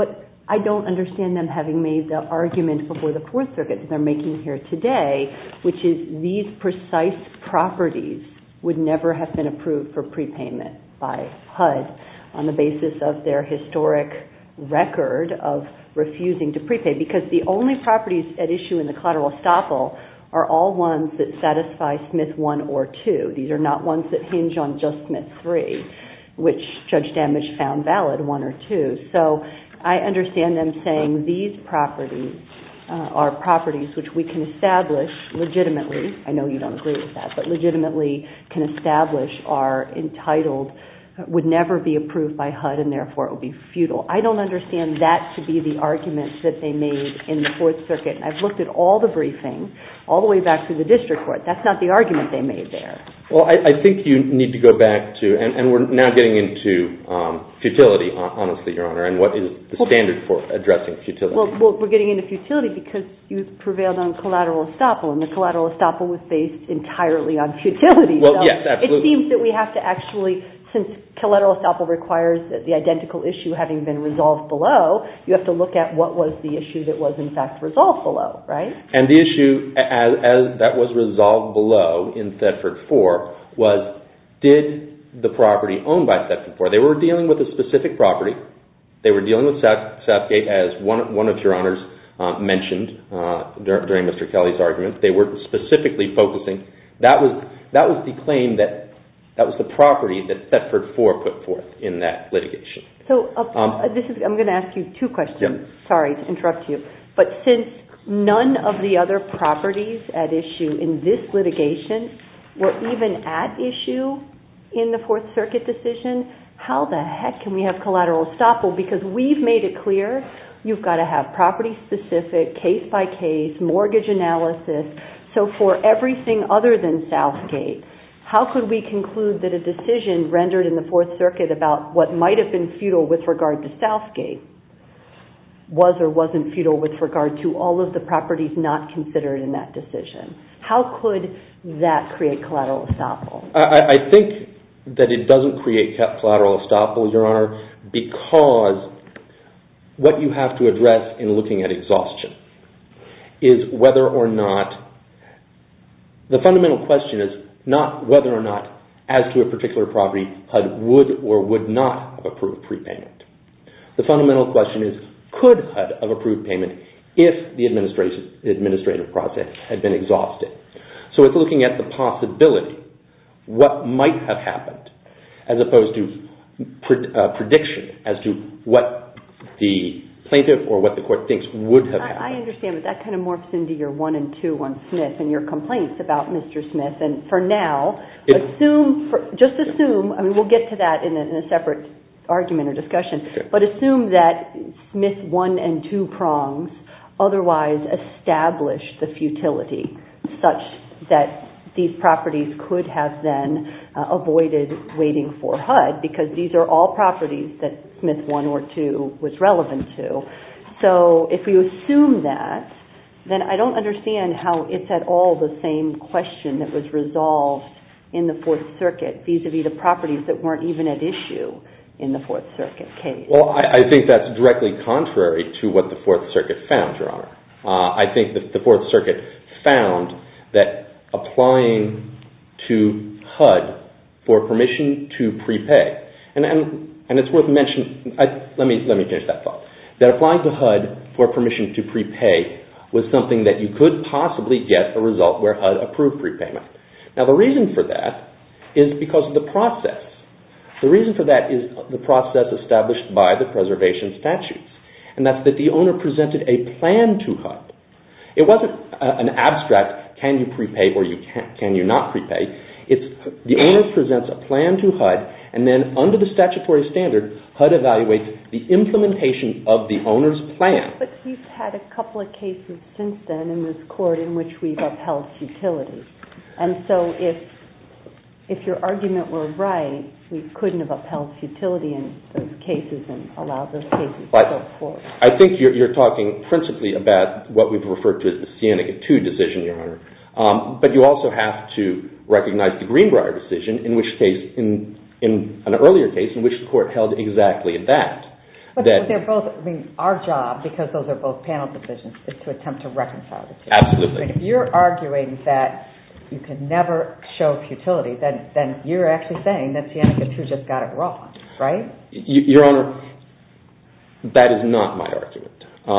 I don't understand them having made the argument before the Fourth Circuit that they're making here today, which is these precise properties would never have been approved for prepayment by HUD on the basis of their historic record of refusing to prepay, because the only properties at issue in the collateral estoppel are all ones that satisfy Smith 1 or 2. These are not ones that hinge on just Smith 3, which Judge Damage found valid, 1 or 2. So I understand them saying these properties are properties which we can establish legitimately, I know you don't agree with that, but legitimately can establish are entitled, would never be approved by HUD, and therefore it would be futile. I don't understand that to be the argument that they made in the Fourth Circuit. And I've looked at all the briefing, all the way back to the district court. That's not the argument they made there. Well, I think you need to go back to, and we're now getting into futility, honestly, Your Honor, and what is the standard for addressing futility. Well, we're getting into futility because you prevailed on collateral estoppel, and the collateral estoppel was based entirely on futility. Well, so yes, absolutely. It seems that we have to actually, since collateral estoppel requires the identical issue having been resolved below, you have to look at what was the issue that was in fact resolved below, right? And the issue as that was resolved below in Thetford 4 was, did the property owned by Thetford 4, they were dealing with a specific property, they were dealing with Southgate, as one of Your Honors mentioned during Mr. Kelly's argument. They were specifically focusing, that was the claim that was the property that Thetford 4 put forth in that litigation. So I'm going to ask you two questions. Yep. Sorry to interrupt you. But since none of the other properties at issue in this litigation were even at issue in the Fourth Circuit decision, how the heck can we have collateral estoppel? Because we've made it clear you've got to have property-specific, case-by-case, mortgage analysis. So for everything other than Southgate, how could we conclude that a decision rendered in the Fourth Circuit about what might have been futile with regard to Southgate was or wasn't futile with regard to all of the properties not considered in that decision? How could that create collateral estoppel? I think that it doesn't create collateral estoppel, Your Honor, because what you have to address in looking at exhaustion is whether or not, the fundamental question is not whether or not, as to a particular property, HUD would or would not have approved prepayment. The fundamental question is, could HUD have approved payment if the administrative process had been exhausted? So it's looking at the possibility, what might have happened, as opposed to prediction as to what the plaintiff or what the court thinks would have happened. I understand, but that kind of morphs into your 1 and 2 on Smith and your complaints about Mr. Smith. And for now, assume, I mean, we'll get to that in a separate argument or discussion, okay, but assume that Smith 1 and 2 prongs otherwise establish the futility such that these properties could have then avoided waiting for HUD, because these are all properties that Smith 1 or 2 was relevant to. So if we assume that, then I don't understand how it's at all the same question that was resolved in the Fourth Circuit vis-a-vis the properties that weren't even at issue in the Fourth Circuit case. Well, I think that's directly contrary to what the Fourth Circuit found, Your Honor. I think that the Fourth Circuit found that applying to HUD for permission to prepay, and it's worth mentioning, let me finish that thought, that applying to HUD for permission to prepay was something that you could possibly get a result where HUD approved prepayment. Now, the reason for that is because of the process. The reason for that is the process established by the preservation statutes, and that's that the owner presented a plan to HUD. It wasn't an abstract, can you prepay or can you not prepay? It's the owner presents a plan to HUD, and then under the statutory standard, HUD evaluates the implementation of the owner's plan. But we've had a couple of cases since then in this court in which we've upheld futility. And so if your argument were right, we couldn't have upheld futility in those cases and allowed those cases to go forward. I think you're talking principally about what we've referred to as the Cienega 2 decision, Your Honor. But you also have to recognize the Greenbrier decision, in which case, in an earlier case, in which the court held exactly that. But they're both, I mean, our job, because those are both panel decisions, is to attempt to reconcile the two. Absolutely. But if you're arguing that you can never show futility, then you're actually saying that Cienega 2 just got it wrong, right? Your Honor, that is not my argument.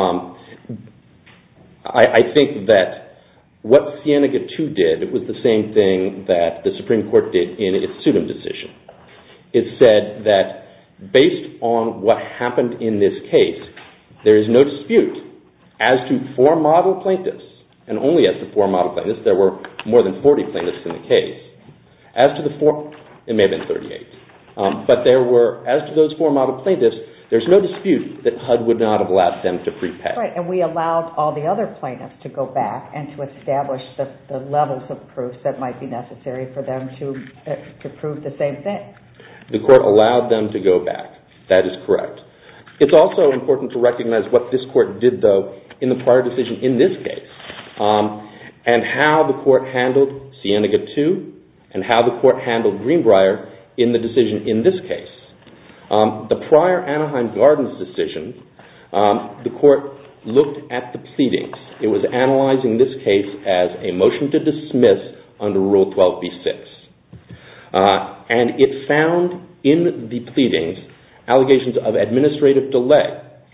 I think that what Cienega 2 did was the same thing that the Supreme Court did in its Sudom decision. It said that based on what happened in this case, there is no dispute as to 4 model plaintiffs, and only as to 4 model plaintiffs. There were more than 40 plaintiffs in the case. As to the 4, it may have been 38. But as to those 4 model plaintiffs, there's no dispute that HUD would not have allowed them to prepay. Right, and we allowed all the other plaintiffs to go back and to establish the levels of proof that might be necessary for them to prove the same thing. The court allowed them to go back. That is correct. It's also important to recognize what this court did, though, in the prior decision in this case, and how the court handled Cienega 2 and how the court handled Greenbrier in the decision in this case. The prior Anaheim Gardens decision, the court looked at the pleadings. It was analyzing this case as a motion to dismiss under Rule 12b-6. And it found in the pleadings allegations of administrative delay.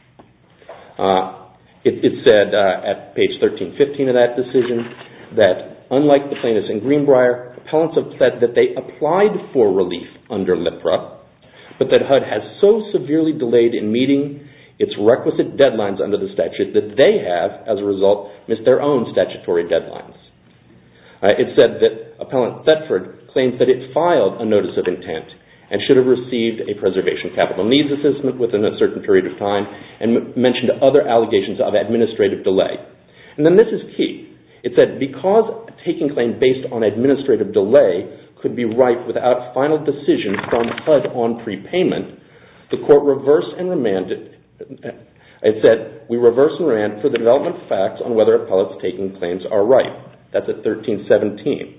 It said at page 1315 of that decision that unlike the plaintiffs in Greenbrier, appellants have said that they applied for relief under LIPRA, but that HUD has so severely delayed in meeting its requisite deadlines under the statute that they have, as a result, missed their own statutory deadlines. It said that Appellant Thetford claims that it filed a notice of intent and should have received a preservation capital needs assessment within a certain period of time, and mentioned other allegations of administrative delay. And then this is key. It said because a taking claim based on administrative delay could be ripe without a final decision from HUD on prepayment, the court reversed and remanded. It said, we reverse and remand for the development of facts on whether appellants taking claims are ripe. That's at 1317.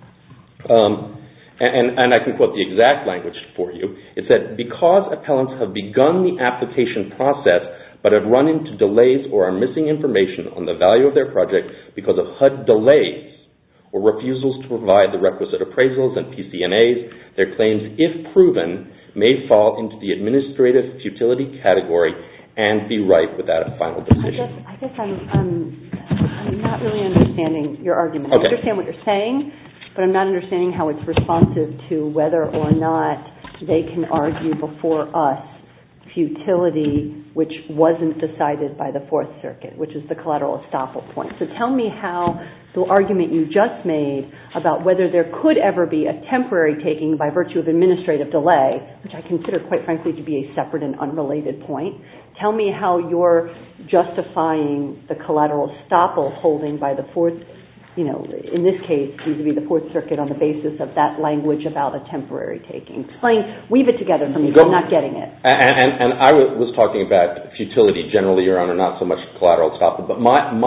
And I can quote the exact language for you. It said, because appellants have begun the application process but have run into delays or are missing information on the value of their project because of HUD delays or refusals to provide the requisite appraisals and PCNAs, their claims, if proven, may fall into the administrative futility category and be ripe without a final decision. I guess I'm not really understanding your argument. Okay. I understand what you're saying, but I'm not understanding how it's responsive to whether or not they can argue before us futility, which wasn't decided by the Fourth Circuit, which is the collateral estoppel point. So tell me how the argument you just made about whether there could ever be a temporary taking by virtue of administrative delay, which I consider, quite frankly, to be a separate and unrelated point. Tell me how you're justifying the collateral estoppel holding by the Fourth, in this case, vis-a-vis the Fourth Circuit on the basis of that language about a temporary taking. Weave it together for me, because I'm not getting it. And I was talking about futility generally, Your Honor, not so much collateral estoppel, but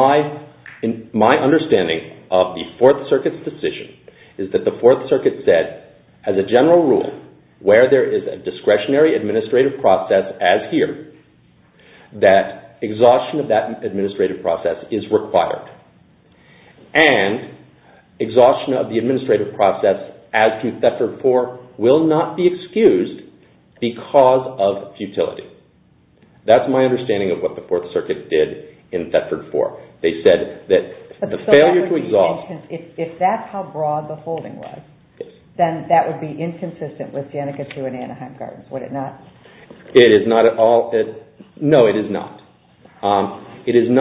my understanding of the Fourth Circuit's decision is that the Fourth Circuit said, as a general rule, where there is a discretionary administrative process, as here, that exhaustion of that administrative process is required. And exhaustion of the administrative process, as to Thetford 4, will not be excused because of futility. That's my understanding of what the Fourth Circuit did in Thetford 4. They said that the failure to exhaust... If that's how broad the holding was, yes, then that would be inconsistent with Cienega 2 and Anaheim Gardens, would it not? It is not at all... No, it is not. It is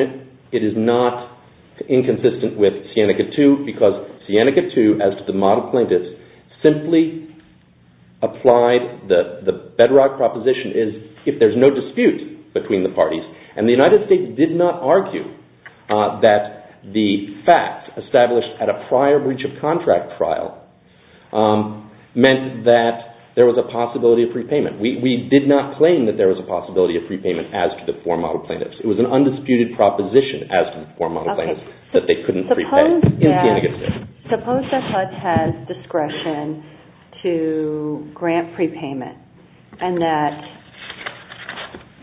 not inconsistent with Cienega 2 because Cienega 2, as to the model plaintiffs, simply applied the bedrock proposition is if there's no dispute between the parties. And the United States did not argue that the facts established at a prior breach of contract trial meant that there was a possibility of prepayment. We did not claim that there was a possibility of prepayment as to the 4 model plaintiffs. It was an undisputed proposition as to the 4 model plaintiffs that they couldn't prepay in Cienega 2. Suppose that HUD has discretion to grant prepayment and that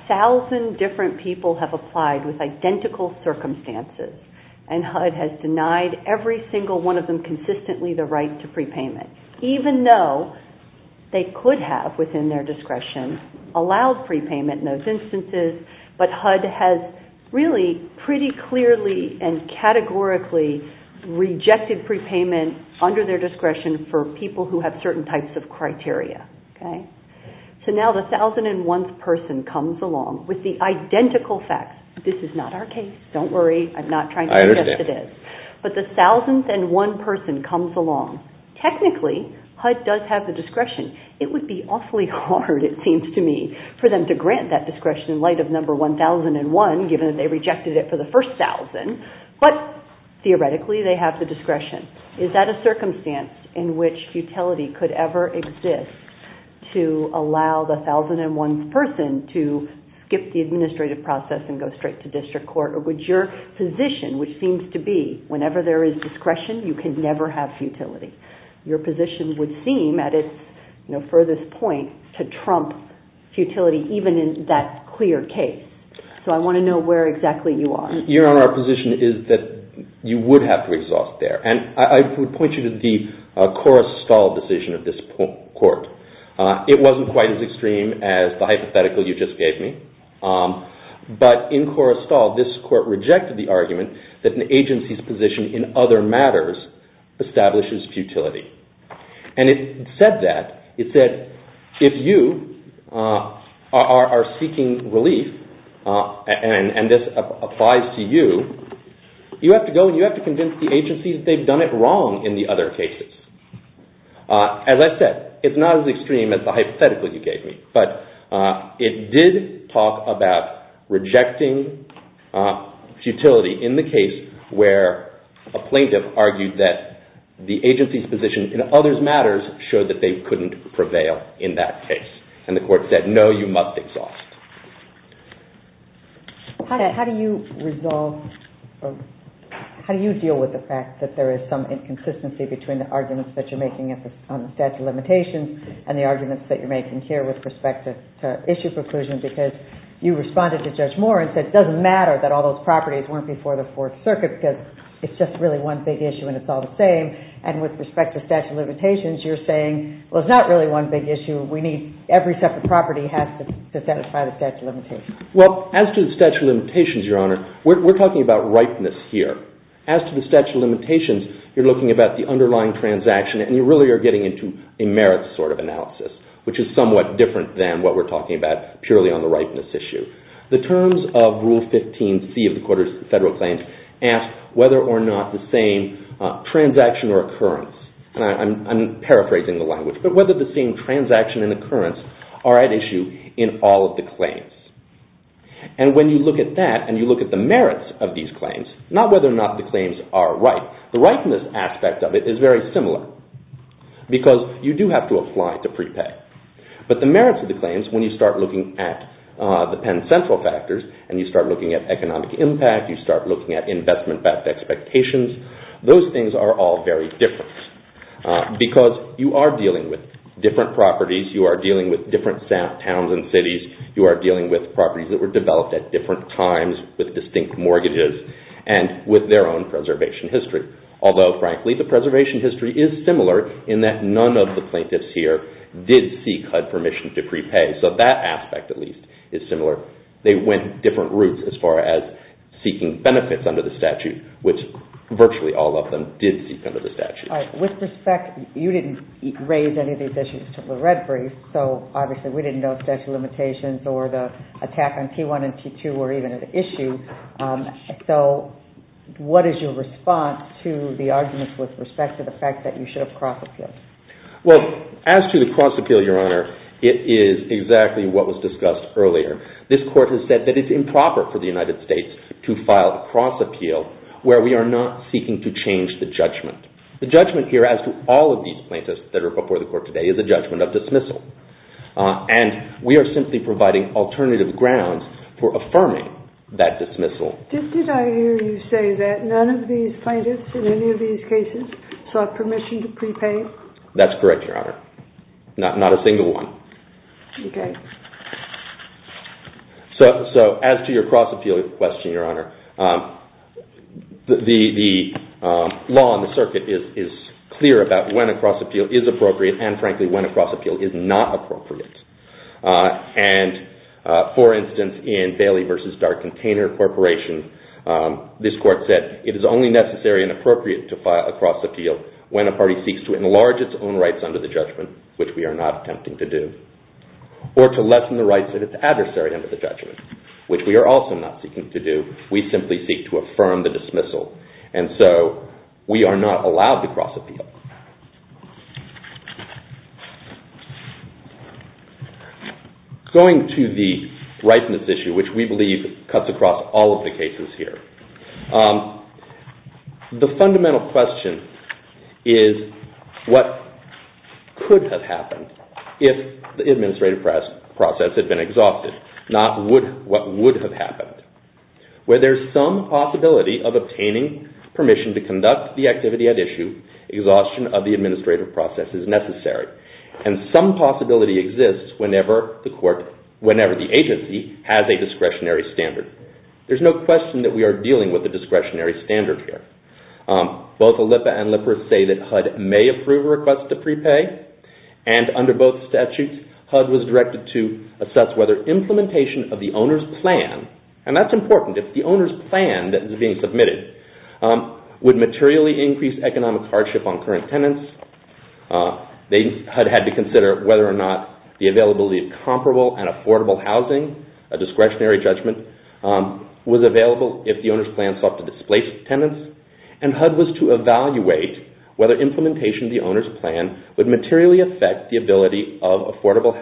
1,000 different people have applied with identical circumstances, and HUD has denied every single one of them consistently the right to prepayment, even though they could have, within their discretion, allowed prepayment in those instances, but HUD has really pretty clearly and categorically rejected prepayment under their discretion for people who have certain types of criteria. Okay? So now the 1,001th person comes along with the identical facts. This is not our case. Don't worry. I'm not trying to suggest it is. But the 1,001 person comes along. Technically, HUD does have the discretion. It would be awfully hard, it seems to me, for them to grant that discretion in light of number 1,001, given that they rejected it for the first 1,000. But theoretically, they have the discretion. Is that a circumstance in which futility could ever exist to allow the 1,001th person to skip the administrative process and go straight to district court? Or would your position, which seems to be whenever there is discretion, you can never have futility? Your position would seem at its furthest point to trump futility even in that clear case. So I want to know where exactly you are. Your Honor, our position is that you would have to exhaust there. And I would point you to the Cora-Stahl decision of this court. It wasn't quite as extreme as the hypothetical you just gave me. But in Cora-Stahl, this court rejected the argument that an agency's position in other matters establishes futility. And it said that. It said, if you are seeking relief, and this applies to you, you have to go and you have to convince the agency that they've done it wrong in the other cases. As I said, it's not as extreme as the hypothetical you gave me, but it did talk about rejecting futility in the case where a plaintiff argued that the agency's position in others' matters showed that they couldn't prevail in that case. And the court said, no, you must exhaust. How do you resolve, or how do you deal with the fact that there is some inconsistency between the arguments that you're making on the statute of limitations and the arguments that you're making here with respect to issue preclusion? Because you responded to Judge Moore and said it doesn't matter that all those properties weren't before the Fourth Circuit because it's just really one big issue and it's all the same. And with respect to statute of limitations, you're saying, well, it's not really one big issue. We need every separate property has to satisfy the statute of limitations. Well, as to the statute of limitations, Your Honor, we're talking about ripeness here. As to the statute of limitations, you're looking about the underlying transaction and you really are getting into a merits sort of analysis, which is somewhat different than what we're talking about purely on the ripeness issue. The terms of Rule 15C of the Court of Federal Claims ask whether or not the same transaction or occurrence, and I'm paraphrasing the language, but whether the same transaction and occurrence are at issue in all of the claims. And when you look at that and you look at the merits of these claims, not whether or not the claims are right, the ripeness aspect of it is very similar because you do have to apply to prepay. But the merits of the claims, when you start looking at the Penn Central factors, and you start looking at economic impact, you start looking at investment-backed expectations, those things are all very different because you are dealing with different properties, you are dealing with different towns and cities, you are dealing with properties that were developed at different times with distinct mortgages and with their own preservation history. Although, frankly, the preservation history is similar in that none of the plaintiffs here did seek HUD permission to prepay, so that aspect, at least, is similar. They went different routes as far as seeking benefits under the statute, which virtually all of them did seek under the statute. All right. With respect, you didn't raise any of these issues to the red brief, so obviously we didn't know statute of limitations or the attack on T1 and T2 were even an issue. So what is your response to the arguments with respect to the fact that you should have cross-appealed? Well, as to the cross-appeal, Your Honor, it is exactly what was discussed earlier. This Court has said that it's improper for the United States to file a cross-appeal where we are not seeking to change the judgment. The judgment here as to all of these plaintiffs that are before the Court today is a judgment of dismissal. And we are simply providing alternative grounds for affirming that dismissal. Did I hear you say that none of these plaintiffs in any of these cases sought permission to prepay? That's correct, Your Honor. Not a single one. Okay. So as to your cross-appeal question, Your Honor, the law in the circuit is clear about when a cross-appeal is appropriate and, frankly, when a cross-appeal is not appropriate. For instance, in Bailey v. Dark Container Corporation, this court said it is only necessary and appropriate to file a cross-appeal when a party seeks to enlarge its own rights under the judgment, which we are not attempting to do, or to lessen the rights of its adversary under the judgment, which we are also not seeking to do. We simply seek to affirm the dismissal. And so we are not allowed to cross-appeal. Going to the ripeness issue, which we believe cuts across all of the cases here, the fundamental question is what could have happened if the administrative process had been exhausted, not what would have happened. Where there's some possibility of obtaining permission to conduct the activity at issue, exhaustion of the administrative process is necessary. And some possibility exists whenever the agency has a discretionary standard. There's no question that we are dealing with a discretionary standard here. Both ALIPA and LIPRA say that HUD may approve a request to prepay, and under both statutes, HUD was directed to assess whether implementation of the owner's plan, and that's important, if the owner's plan that is being submitted would materially increase economic hardship on current tenants. HUD had to consider whether or not the availability of comparable and affordable housing, a discretionary judgment, was available if the owner's plan sought to displace tenants. And HUD was to evaluate whether implementation of the owner's plan would materially affect the availability of affordable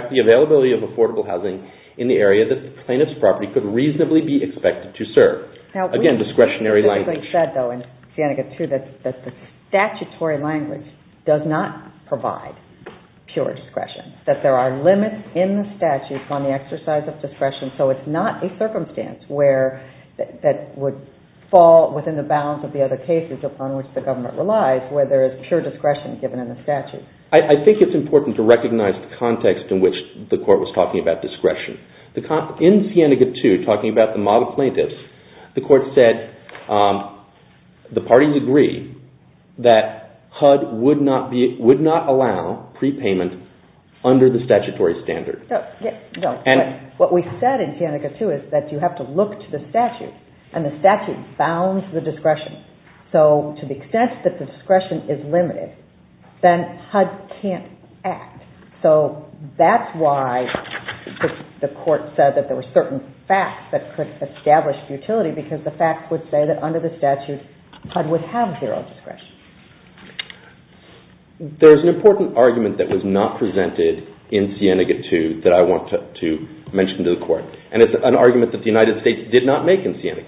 housing in the area that the plaintiff's property could reasonably be expected to serve. Now, again, discretionary language. We said, though, in Cienega 2 that the statutory language does not provide pure discretion, that there are limits in the statutes on the exercise of discretion, so it's not a circumstance where that would fall within the bounds of the other cases upon which the government relies, where there is pure discretion given in the statute. I think it's important to recognize the context in which the court was talking about discretion. In Cienega 2, talking about the model plaintiffs, the court said the parties agree that HUD would not allow prepayment under the statutory standard. What we said in Cienega 2 is that you have to look to the statute, and the statute bounds the discretion. So to the extent that the discretion is limited, then HUD can't act. So that's why the court said that there were certain facts that could establish futility, because the facts would say that under the statute, HUD would have zero discretion. There's an important argument that was not presented in Cienega 2 that I want to mention to the court, and it's an argument that the United States did not make in Cienega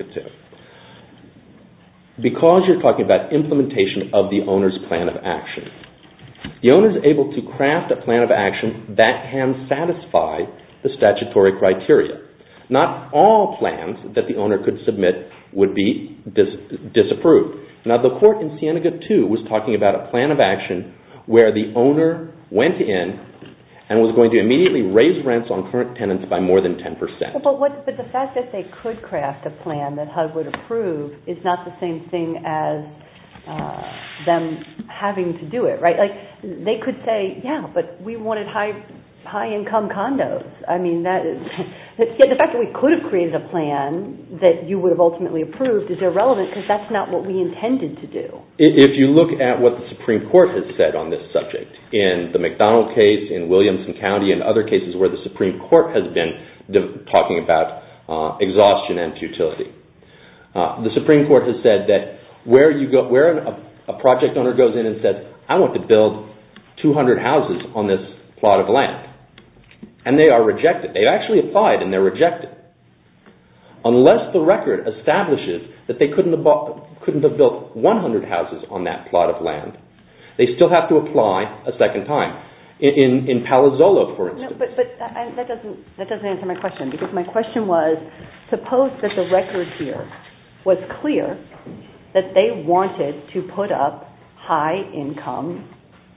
2. Because you're talking about implementation of the owner's plan of action, the owner is able to craft a plan of action that can satisfy the statutory criteria. Not all plans that the owner could submit would be disapproved. Now, the court in Cienega 2 was talking about a plan of action where the owner went in and was going to immediately raise rents on current tenants by more than 10%. But the fact that they could craft a plan that HUD would approve is not the same thing as them having to do it, right? Like, they could say, yeah, but we wanted high-income condos. I mean, the fact that we could have created a plan that you would have ultimately approved is irrelevant, because that's not what we intended to do. If you look at what the Supreme Court has said on this subject, in the McDonald case, in Williamson County, and other cases where the Supreme Court has been talking about exhaustion and futility, the Supreme Court has said that where a project owner goes in and says, I want to build 200 houses on this plot of land, and they are rejected. They've actually applied and they're rejected. Unless the record establishes that they couldn't have built 100 houses on that plot of land, they still have to apply a second time. In Palazzolo, for instance. No, but that doesn't answer my question, because my question was, suppose that the record here was clear that they wanted to put up high-income,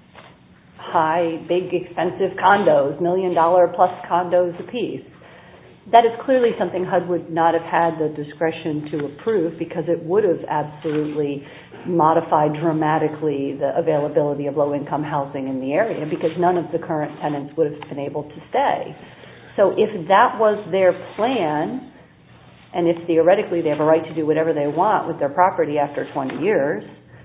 big, expensive condos, $1 million plus condos apiece. that is clearly something HUD would not have had the discretion to approve because it would have absolutely modified dramatically the availability of low-income housing in the area because none of the current tenants would have been able to stay. So if that was their plan, and if theoretically they have a right to do whatever they want with their property after 20 years,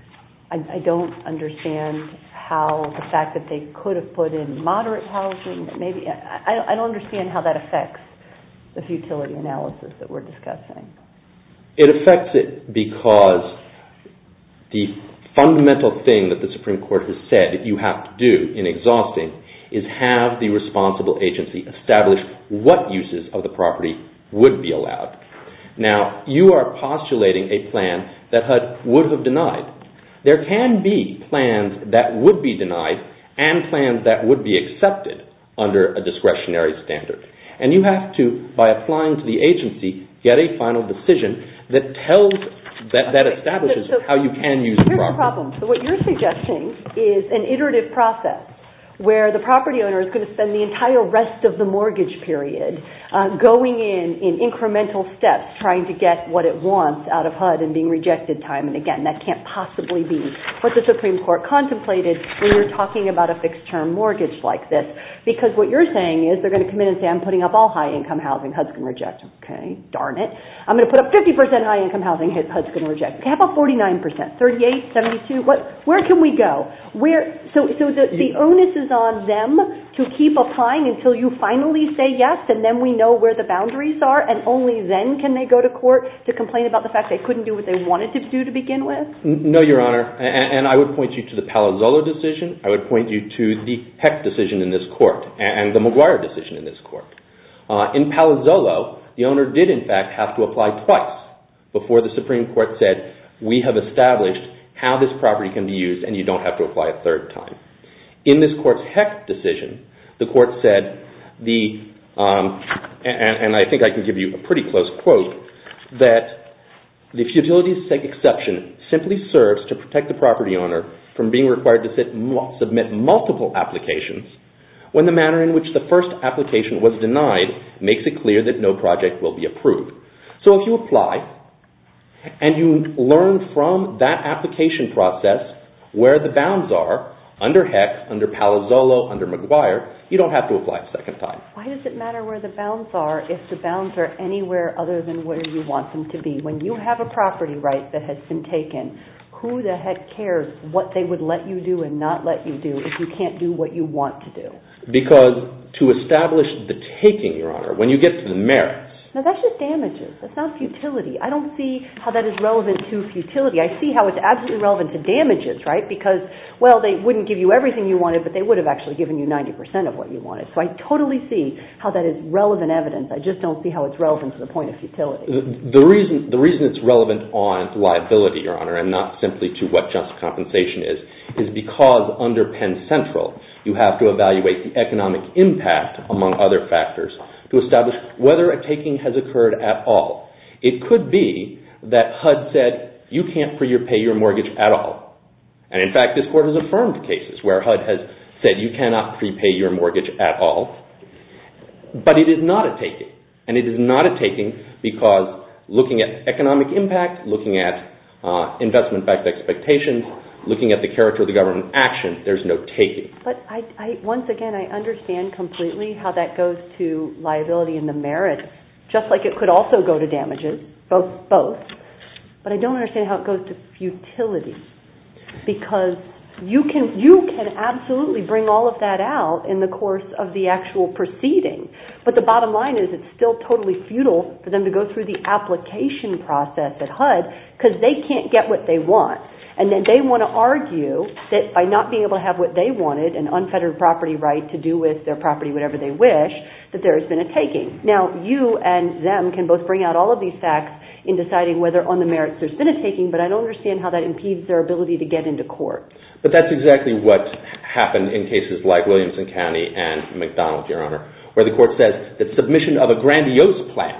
I don't understand how the fact that they could have put in moderate housing, maybe, I don't understand how that affects the futility analysis that we're discussing. It affects it because the fundamental thing that the Supreme Court has said that you have to do in exhausting is have the responsible agency establish what uses of the property would be allowed. Now, you are postulating a plan that HUD would have denied. There can be plans that would be denied and plans that would be accepted under a discretionary standard. And you have to, by applying to the agency, get a final decision that establishes how you can use the property. Here's the problem. So what you're suggesting is an iterative process where the property owner is going to spend the entire rest of the mortgage period going in incremental steps trying to get what it wants out of HUD and being rejected time and again. That can't possibly be what the Supreme Court contemplated when you're talking about a fixed-term mortgage like this, because what you're saying is they're going to come in and say, I'm putting up all high-income housing, HUD's going to reject. Okay, darn it. I'm going to put up 50% high-income housing, HUD's going to reject. Okay, how about 49%, 38, 72? Where can we go? So the onus is on them to keep applying until you finally say yes, and then we know where the boundaries are, and only then can they go to court to complain about the fact they couldn't do what they wanted to do to begin with? No, Your Honor, and I would point you to the Palazzolo decision. I would point you to the Heck decision in this court and the McGuire decision in this court. In Palazzolo, the owner did in fact have to apply twice before the Supreme Court said, we have established how this property can be used and you don't have to apply a third time. In this court's Heck decision, the court said, and I think I can give you a pretty close quote, that the futility exception simply serves to protect the property owner from being required to submit multiple applications when the manner in which the first application was denied makes it clear that no project will be approved. So if you apply and you learn from that application process where the bounds are, under Heck, under Palazzolo, under McGuire, you don't have to apply a second time. Why does it matter where the bounds are if the bounds are anywhere other than where you want them to be? When you have a property right that has been taken, who the heck cares what they would let you do and not let you do if you can't do what you want to do? Because to establish the taking, Your Honor, when you get to the merits... No, that's just damages. That's not futility. I don't see how that is relevant to futility. I see how it's absolutely relevant to damages, right? Because, well, they wouldn't give you everything you wanted, but they would have actually given you 90% of what you wanted. So I totally see how that is relevant evidence. I just don't see how it's relevant to the point of futility. The reason it's relevant on liability, Your Honor, and not simply to what just compensation is because under Penn Central, you have to evaluate the economic impact, among other factors, to establish whether a taking has occurred at all. It could be that HUD said, you can't prepay your mortgage at all. And in fact, this court has affirmed cases where HUD has said you cannot prepay your mortgage at all. But it is not a taking. And it is not a taking because looking at economic impact, looking at investment-backed expectations, looking at the character of the government action, there's no taking. But once again, I understand completely how that goes to liability and the merits, just like it could also go to damages, both. But I don't understand how it goes to futility, because you can absolutely bring all of that out in the course of the actual proceeding. But the bottom line is it's still totally futile for them to go through the application process at HUD because they can't get what they want. And then they want to argue that by not being able to have what they wanted, an unfettered property right to do with their property whatever they wish, that there has been a taking. Now, you and them can both bring out all of these facts in deciding whether on the merits there's been a taking, but I don't understand how that impedes their ability to get into court. But that's exactly what happened in cases like Williamson County and McDonald, Your Honor, where the court says that submission of a grandiose plan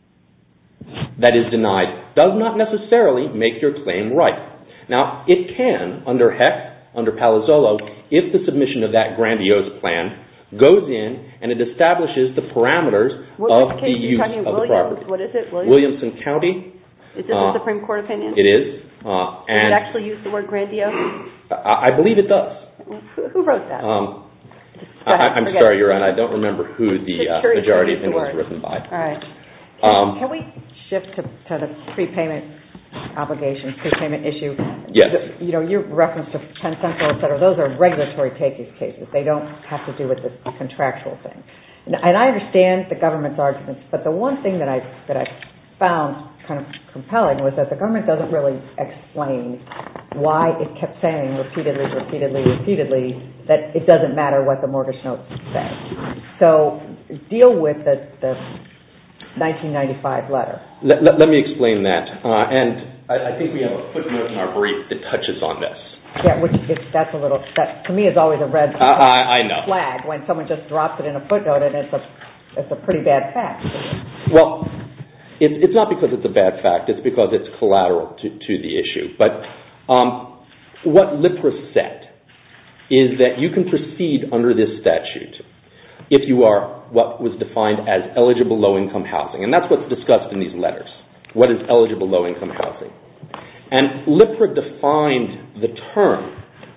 that is denied does not necessarily make your claim right. Now, it can, under Heck, under Palazzolo, if the submission of that grandiose plan goes in and it establishes the parameters of the use of the property. What is it? Williamson County. Is this a Supreme Court opinion? It is. Does it actually use the word grandiose? I believe it does. Who wrote that? I'm sorry, Your Honor, I don't remember who the majority opinion was written by. All right. Can we shift to the prepayment obligations, prepayment issue? Yes. Your reference to Penn Central, et cetera, those are regulatory takings cases. They don't have to do with this contractual thing. And I understand the government's arguments, but the one thing that I found kind of compelling was that the government doesn't really explain why it kept saying repeatedly that it doesn't matter what the mortgage notes say. So deal with the 1995 letter. Let me explain that. And I think we have a footnote in our brief that touches on this. Yeah, that to me is always a red I know. flag when someone just drops it in a footnote, and it's a pretty bad fact. Well, it's not because it's a bad fact. It's because it's collateral to the issue. But what LIPRA said is that you can proceed under this statute if you are what was defined as eligible low-income housing. And that's what's discussed in these letters. What is eligible low-income housing? And LIPRA defined the term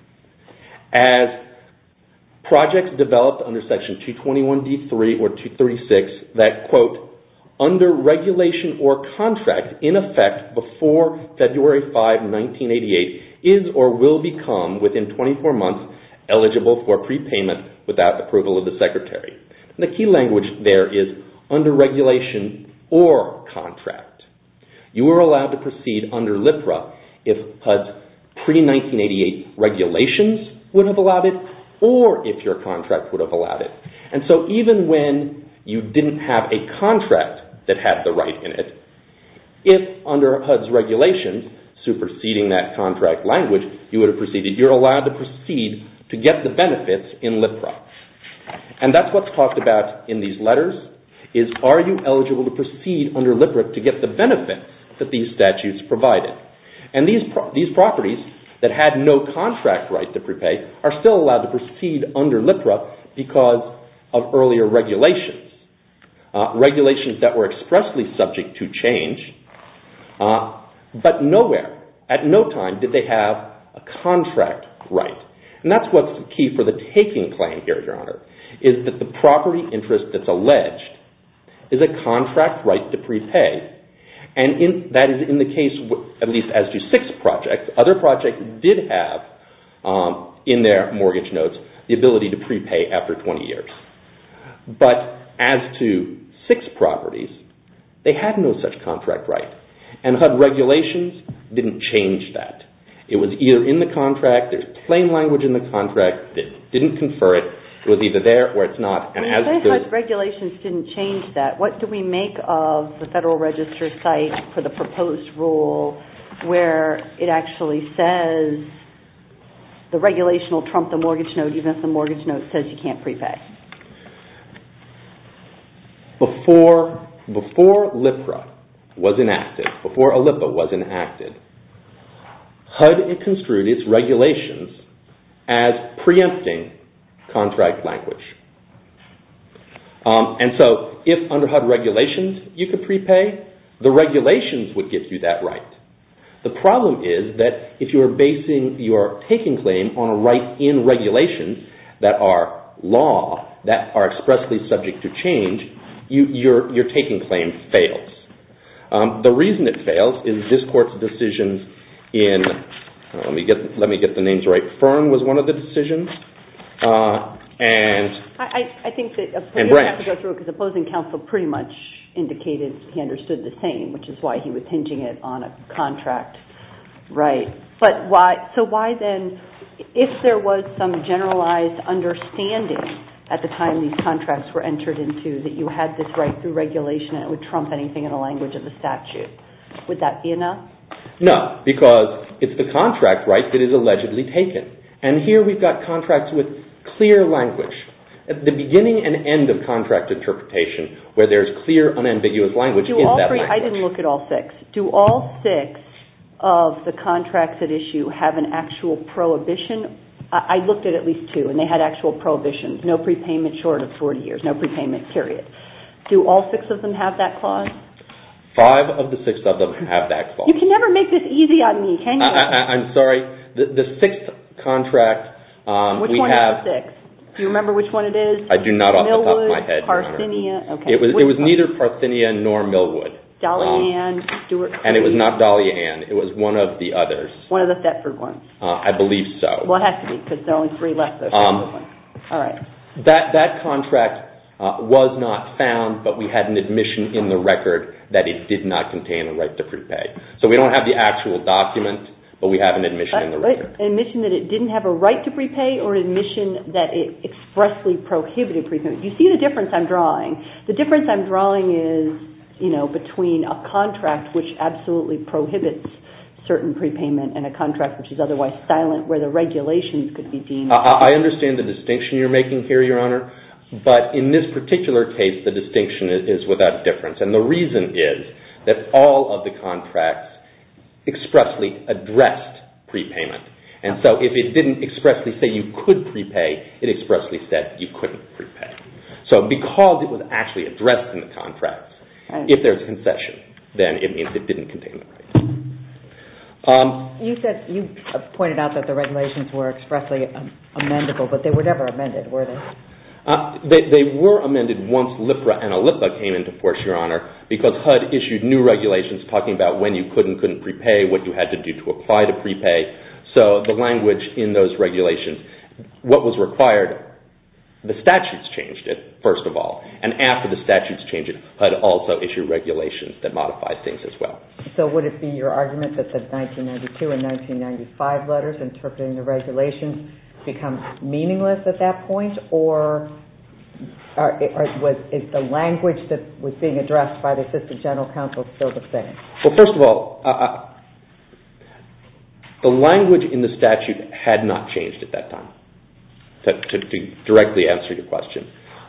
as projects developed under Section 221D3 or 236 that, quote, under regulation or contract in effect before February 5, 1988, is or will become within 24 months eligible for prepayment without approval of the Secretary. And the key language there is under regulation or contract. You are allowed to proceed under LIPRA if HUD's pre-1988 regulations would have allowed it or if your contract would have allowed it. And so even when you didn't have a contract that had the right in it, if under HUD's regulations superseding that contract language, you would have proceeded, you're allowed to proceed to get the benefits in LIPRA. And that's what's talked about in these letters, is are you eligible to proceed under LIPRA to get the benefits that these statutes provided. And these properties that had no contract right to prepay are still allowed to proceed under LIPRA because of earlier regulations. Regulations that were expressly subject to change, but nowhere, at no time, did they have a contract right. And that's what's key for the taking claim here, Your Honor, is that the property interest that's alleged is a contract right to prepay. And that is in the case, at least as to 6 projects. Other projects did have, in their mortgage notes, the ability to prepay after 20 years. But as to 6 properties, they had no such contract right. And HUD regulations didn't change that. It was either in the contract, there's plain language in the contract that didn't confer it. It was either there or it's not. And as HUD regulations didn't change that, what do we make of the Federal Register site for the proposed rule where it actually says the regulation will trump the mortgage note even if the mortgage note says you can't prepay? Before LIPRA was enacted, before ALIPA was enacted, HUD construed its regulations as preempting contract language. And so if under HUD regulations you could prepay, the regulations would give you that right. The problem is that if you are basing your taking claim on a right in regulations that are law, that are expressly subject to change, your taking claim fails. The reason it fails is this court's decisions in, let me get the names right, Fern was one of the decisions, and I think that and we Branch. have to go through because opposing counsel pretty much indicated he understood the same, which is why he was hinging it on a contract right. But why then, if there was some generalized understanding at the time these contracts were entered into that you had this right through regulation and it would trump anything in the language of the statute, would that be enough? No, because it's the contract right that is allegedly taken. And here we've got contracts with clear language. At the beginning and end of contract interpretation, where there's clear, unambiguous language, is that language. I didn't look at all 6. Do all 6 of the contracts at issue have an actual prohibition I looked at least 2, and they had actual prohibitions. No prepayment short of 40 years, no prepayment, period. Do all 6 of them have that clause? 5 of the 6 of them have that clause. You can never make this easy on me, can you? I'm sorry. The 6th contract, which one is the 6th? Do you remember which one it is? I do not off the top of my head, Parthenia? Your Honor. Okay. It was neither Parthenia nor Millwood. Dolly Ann, Stuart. And it was not Dolly Ann. It was one of the others. One of the Thetford ones. I believe so. Well, it has to be, because there are only 3 left of those Thetford ones. All right. That contract was not found, but we had an admission in the record that it did not contain a right to prepay. So we don't have the actual document, but we have an admission in the record. An admission that it didn't have a right to prepay, or an admission that it expressly prohibited prepayment? You see the difference I'm drawing. The difference I'm drawing is, between a contract which absolutely prohibits certain prepayment and a contract which is otherwise silent, where the regulations could be deemed. I understand the distinction you're making here, Your Honor, but in this particular case, the distinction is without difference. And the reason is that all of the contracts expressly addressed prepayment. And so if it didn't expressly say you could prepay, it expressly said you couldn't prepay. So because it was actually addressed in the contracts, if there's concession, then it means it didn't contain the right. You pointed out that the regulations were expressly amendable, but they were never amended, were they? They were amended once LIPRA and ALIPA came into force, Your Honor, because HUD issued new regulations talking about when you could and couldn't prepay, what you had to do to apply to prepay. So the language in those regulations, what was required, the statutes changed it, first of all. And after the statutes changed it, HUD also issued regulations that modified things as well. So would it be your argument that the 1992 and 1995 letters interpreting the regulations become meaningless at that point, or is the language that was being addressed by the Assistant General Counsel still the same? Well, first of all, the language in the statute had not changed at that time, to directly answer your question.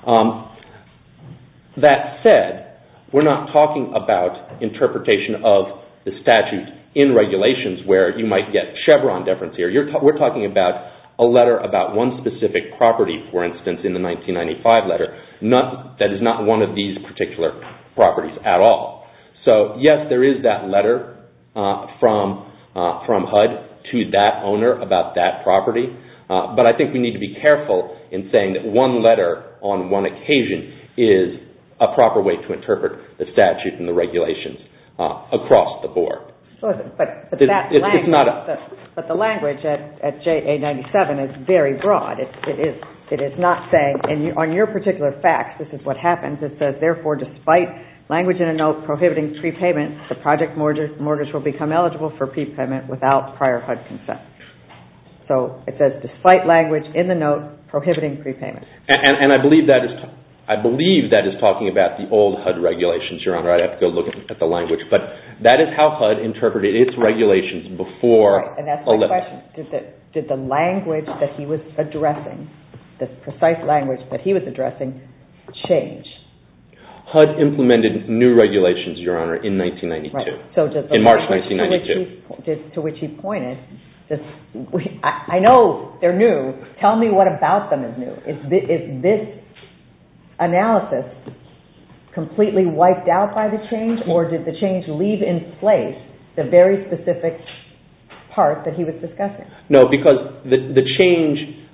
That said, we're not talking about interpretation of the statute in regulations where you might get Chevron deference here. We're talking about a letter about one specific property, for instance, in the 1995 letter, that is not one of these particular properties at all. So, yes, there is that letter from HUD to that owner about that property, but I think we need to be careful in saying that one letter on one occasion is a proper way to interpret the statute and the regulations across the board. But the language at JA97 is very broad. It is not saying, and on your particular facts, this is what happens. It says, therefore, despite language in a note prohibiting prepayment, the project mortgage will become eligible for prepayment without prior HUD consent. So it says, despite language in the note prohibiting prepayment. And I believe that is talking about the old HUD regulations, Your Honor. I'd have to go look at the language. But that is how HUD interpreted its regulations before. Right, and that's my question. Did the language that he was addressing, the precise language that he was addressing, change? HUD implemented new regulations, Your Honor, in 1992. Right. So in March 1992. To which he pointed, I know they're new. Tell me what about them is new. Is this analysis completely wiped out by the change, or did the change leave in place the very specific part that he was discussing? No, because the change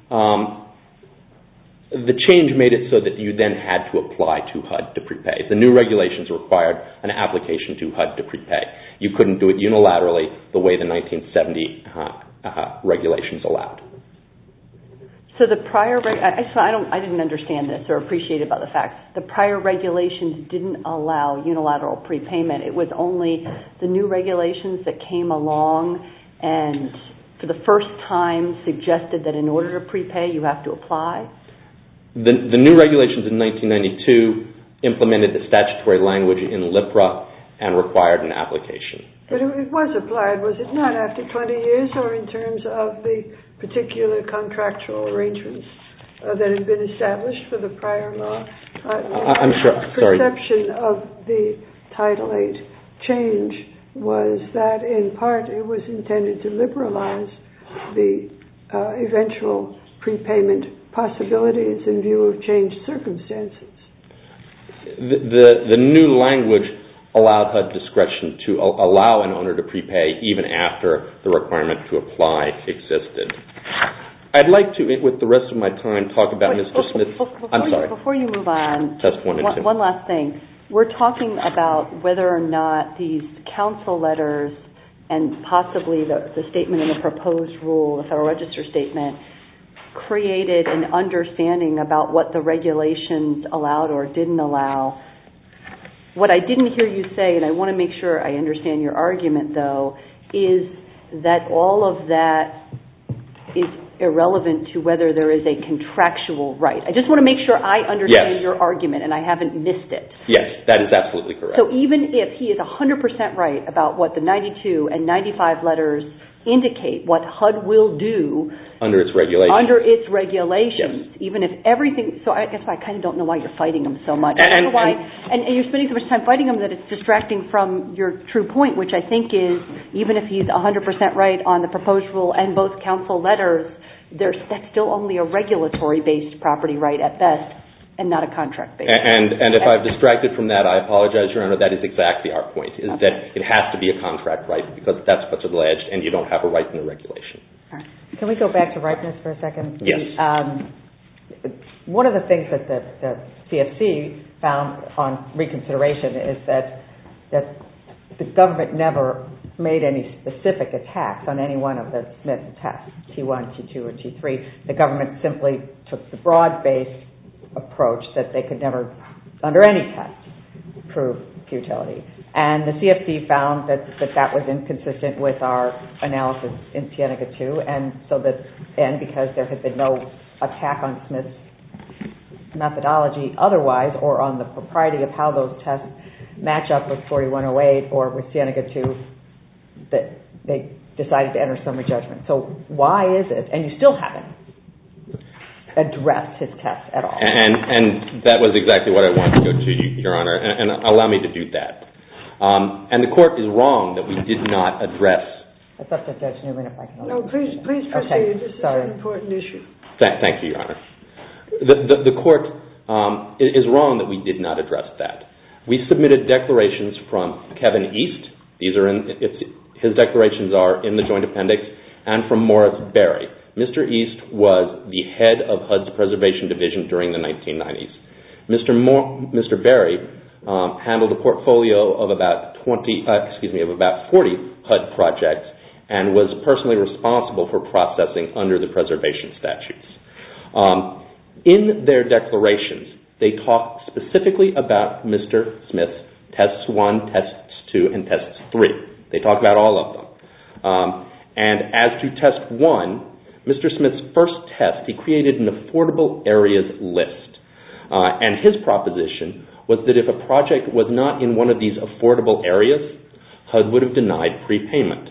made it so that you then had to apply to HUD to prepay. The new regulations required an application to HUD to prepay. You couldn't do it unilaterally the way the 1970 regulations allowed. So the prior, I didn't understand this or appreciate about the facts. The prior regulations didn't allow unilateral prepayment. It was only the new regulations that came along and for the first time suggested that in order to prepay you have to apply? The new regulations in 1992 implemented the statutory language in LIPRA and required an application. But it was applied, was it not, after 20 years, or in terms of the particular contractual arrangements that had been established for the prior law? I'm sorry. Perception of the Title VIII change was that, in part, it was intended to liberalize the eventual prepayment possibilities in view of changed circumstances. The new language allowed HUD discretion to allow an owner to prepay even after the requirement to apply existed. I'd like to, with the rest of my time, talk about Mr. Smith. I'm sorry. Before you move on, Test 1 and 2. One last thing. We're talking about whether or not these council letters and possibly the statement in the proposed rule, the Federal Register statement, created an understanding about what the regulations allowed or didn't allow. What I didn't hear you say, and I want to make sure I understand your argument, though, is that all of that is irrelevant to whether there is a contractual right. I just want to make sure I understand your argument and I haven't missed it. Yes, that is absolutely correct. So even if he is 100% right about what the 92 and 95 letters indicate what HUD will do under its regulations, yes. Even if everything, so I guess I kind of don't know why you're fighting him so much. I don't know why, and you're spending so much time fighting him that it's distracting from your true point, which I think is even if he's 100% right on the proposed rule and both council letters, that's still only a regulatory-based property right at best and not a contract-based. And if I've distracted from that, I apologize, Your Honor. That is exactly our point, is that it has to be a contract right because that's what's alleged and you don't have a right in the regulation. Can we go back to ripeness for a second? Yes. One of the things that the CFC found on reconsideration is that the government never made any specific attacks on any one of the Smith tests, T1, T2, or T3. The government simply took the broad-based approach that they could never, under any test, prove futility. And the CFC found that was inconsistent with our analysis in Cienega 2, and because there had been no attack on Smith's methodology otherwise, or on the propriety of how those tests match up with 4108 or with Cienega 2, that they decided to enter summary judgment. So why is it, and you still haven't addressed his test at all? And that was exactly what I wanted to go to, Your Honor, and allow me to do that. And the court is wrong that we did not address. That's up to Judge Newman if I can. No, please proceed. Okay. This is an important issue. Thank you, Your Honor. The court is wrong that we did not address that. We submitted declarations from Kevin East. His declarations are in the joint appendix, and from Morris Berry. Mr. East was the head of HUD's Preservation Division during the 1990s. Mr. Berry handled a portfolio of about 40 HUD projects and was personally responsible for processing under the preservation statutes. In their declarations, they talk specifically about Mr. Smith's tests 1, tests 2, and tests 3. They talk about all of them. And as to test 1, Mr. Smith's first test, he created an affordable areas list. And his proposition was that if a project was not in one of these affordable areas, HUD would have denied prepayment.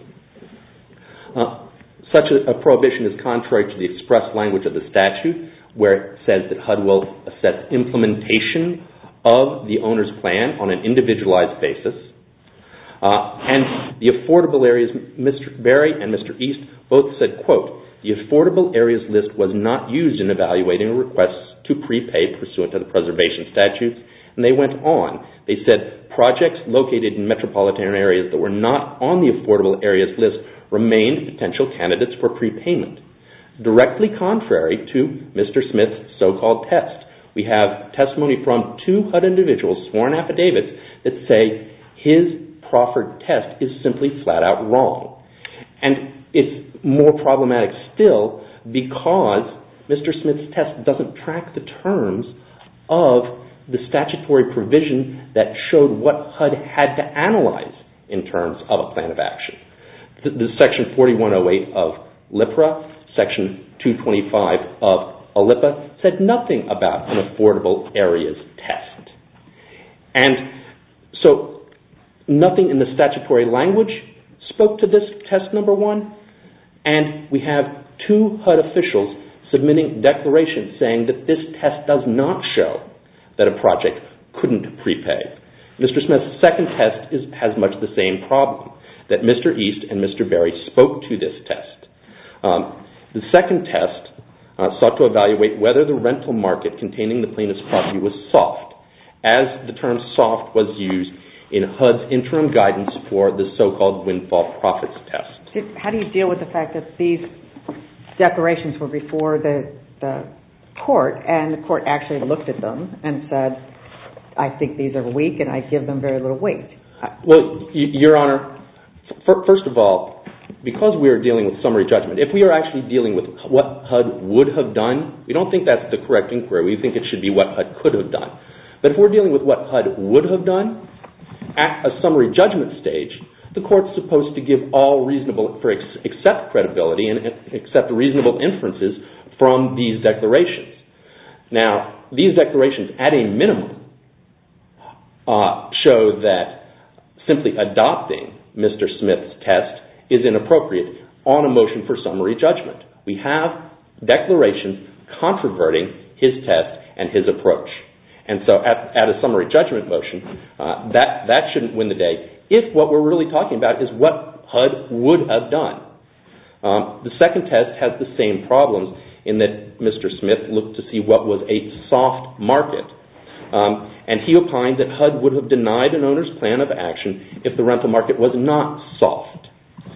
Such a prohibition is contrary to the express language of the statute, where it says that HUD will assess implementation of the owner's plan on an individualized basis. And the affordable areas, Mr. Berry and Mr. East both said, quote, the affordable areas list was not used in evaluating requests to prepay pursuant to the preservation statutes. And they went on. They said projects located in metropolitan areas that were not on the affordable areas list remained potential candidates for prepayment. Directly contrary to Mr. Smith's so-called test. We have testimony from 2 HUD individuals, sworn affidavits, that say his proffered test is simply flat out wrong. And it's more problematic still because Mr. Smith's test doesn't track the terms of the statutory provision that showed what HUD had to analyze in terms of a plan of action. The Section 4108 of LIPRA, Section 225 of ALIPA said nothing about an affordable areas test. And so nothing in the statutory language spoke to this test number 1, and we have 2 HUD officials submitting declarations saying that this test does not show that a project couldn't prepay. Mr. Smith's second test has much the same problem, that Mr. East and Mr. Berry spoke to this test. The second test sought to evaluate whether the rental market containing the plaintiff's property was soft, as the term soft was used in HUD's interim guidance for the so-called windfall profits test. How do you deal with the fact that these declarations were before the court, and the court actually looked at them and said, I think these are weak and I give them very little weight? Well, Your Honor, first of all, because we are dealing with summary judgment, if we are actually dealing with what HUD would have done, we don't think that's the correct inquiry. We think it should be what HUD could have done. But if we're dealing with what HUD would have done, at a summary judgment stage, the court's supposed to give all reasonable, accept credibility and accept reasonable inferences from these declarations. Now, these declarations, at a minimum, show that simply adopting Mr. Smith's test is inappropriate on a motion for summary judgment. We have declarations controverting his test and his approach. And so at a summary judgment motion, that shouldn't win the day if what we're really talking about is what HUD would have done. The second test has the same problems in that Mr. Smith looked to see what was a soft market. And he opined that HUD would have denied an owner's plan of action if the rental market was not soft.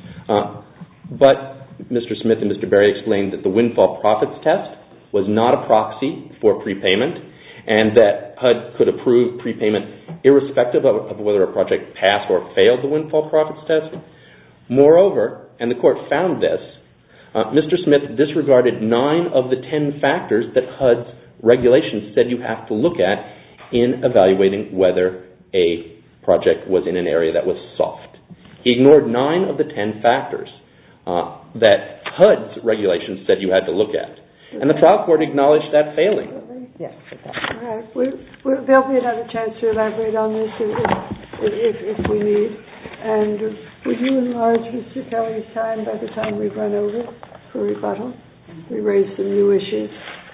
But Mr. Smith and Mr. Berry explained that the windfall profits test was not a proxy for prepayment, and that HUD could approve prepayment irrespective of whether a project passed or failed the windfall profits test. Moreover, and the court found this, Mr. Smith disregarded 9 of the 10 factors that HUD's regulations said you have to look at in evaluating whether a project was in an area that was soft. He ignored 9 of the 10 factors that HUD's regulations said you had to look at. And the trial court acknowledged that failing. Yes. All right. There'll be another chance to elaborate on this if we need. And would you enlarge Mr. Kelly's time by the time we've run over for rebuttal? We raised some new issues.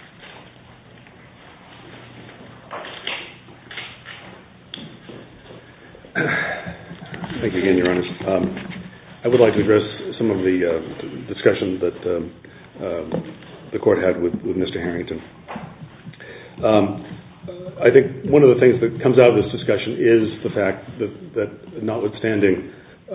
Thank you again, Your Honor. I would like to address some of the discussion that the court had with Mr. Harrington. I think one of the things that comes out of this discussion is the fact that notwithstanding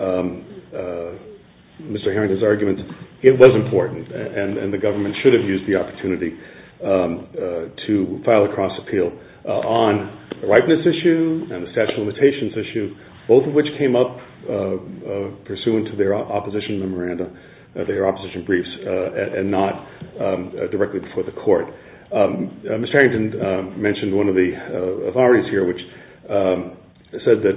Mr. Harrington's arguments, it was important, and the government should have used the opportunity to file a cross appeal on the ripeness issue and the statute of limitations issue, both of which came up pursuant to their opposition memoranda, their opposition briefs, and not directly before the court. Mr. Harrington mentioned one of the authorities here, which said that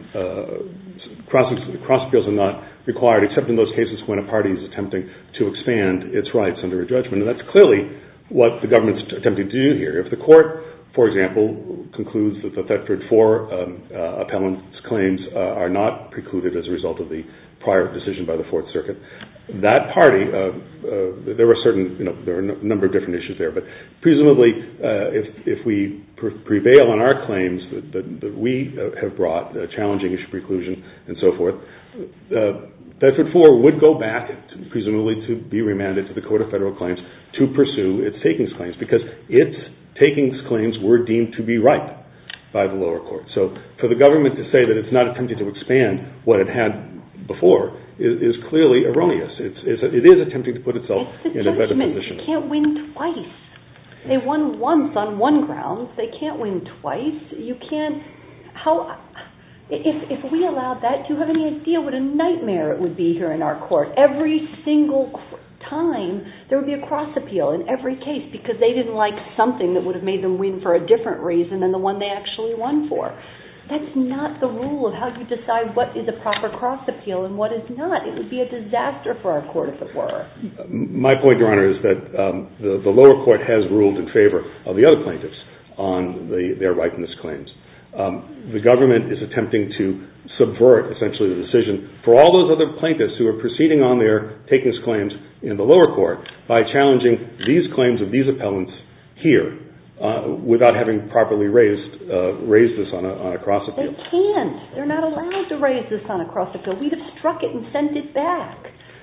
cross appeals are not required except in those cases when a party is attempting to expand its rights under a judgment. And that's clearly what the government's attempting to do here. If the court, for example, concludes that the Thetford IV appellant's claims are not precluded as a result of the prior decision by the Fourth Circuit, that party, there were there are a number of different issues there, but presumably if we prevail on our claims that we have brought, challenging issue preclusion and so forth, Thetford IV would go back, presumably to be remanded to the Court of Federal Claims to pursue its takings claims, because its takings claims were deemed to be ripe by the lower court. So for the government to say that it's not attempting to expand what it had before is clearly erroneous. It is attempting to put itself in a better position. They can't win twice. They won once on one ground. They can't win twice. You can't. How? If we allowed that, do you have any idea what a nightmare it would be here in our court? Every single time there would be a cross appeal in every case because they didn't like something that would have made them win for a different reason than the one they actually won for. That's not the rule of how you decide what is a proper cross appeal and what is not. It would be a disaster for our court if it were. My point, Your Honor, is that the lower court has ruled in favor of the other plaintiffs on their ripeness claims. The government is attempting to subvert, essentially, the decision for all those other plaintiffs who are proceeding on their takings claims in the lower court by challenging these claims of these appellants here without having properly raised this on a cross appeal. They can't. They're not allowed to raise this on a cross appeal. We'd have struck it and sent it back.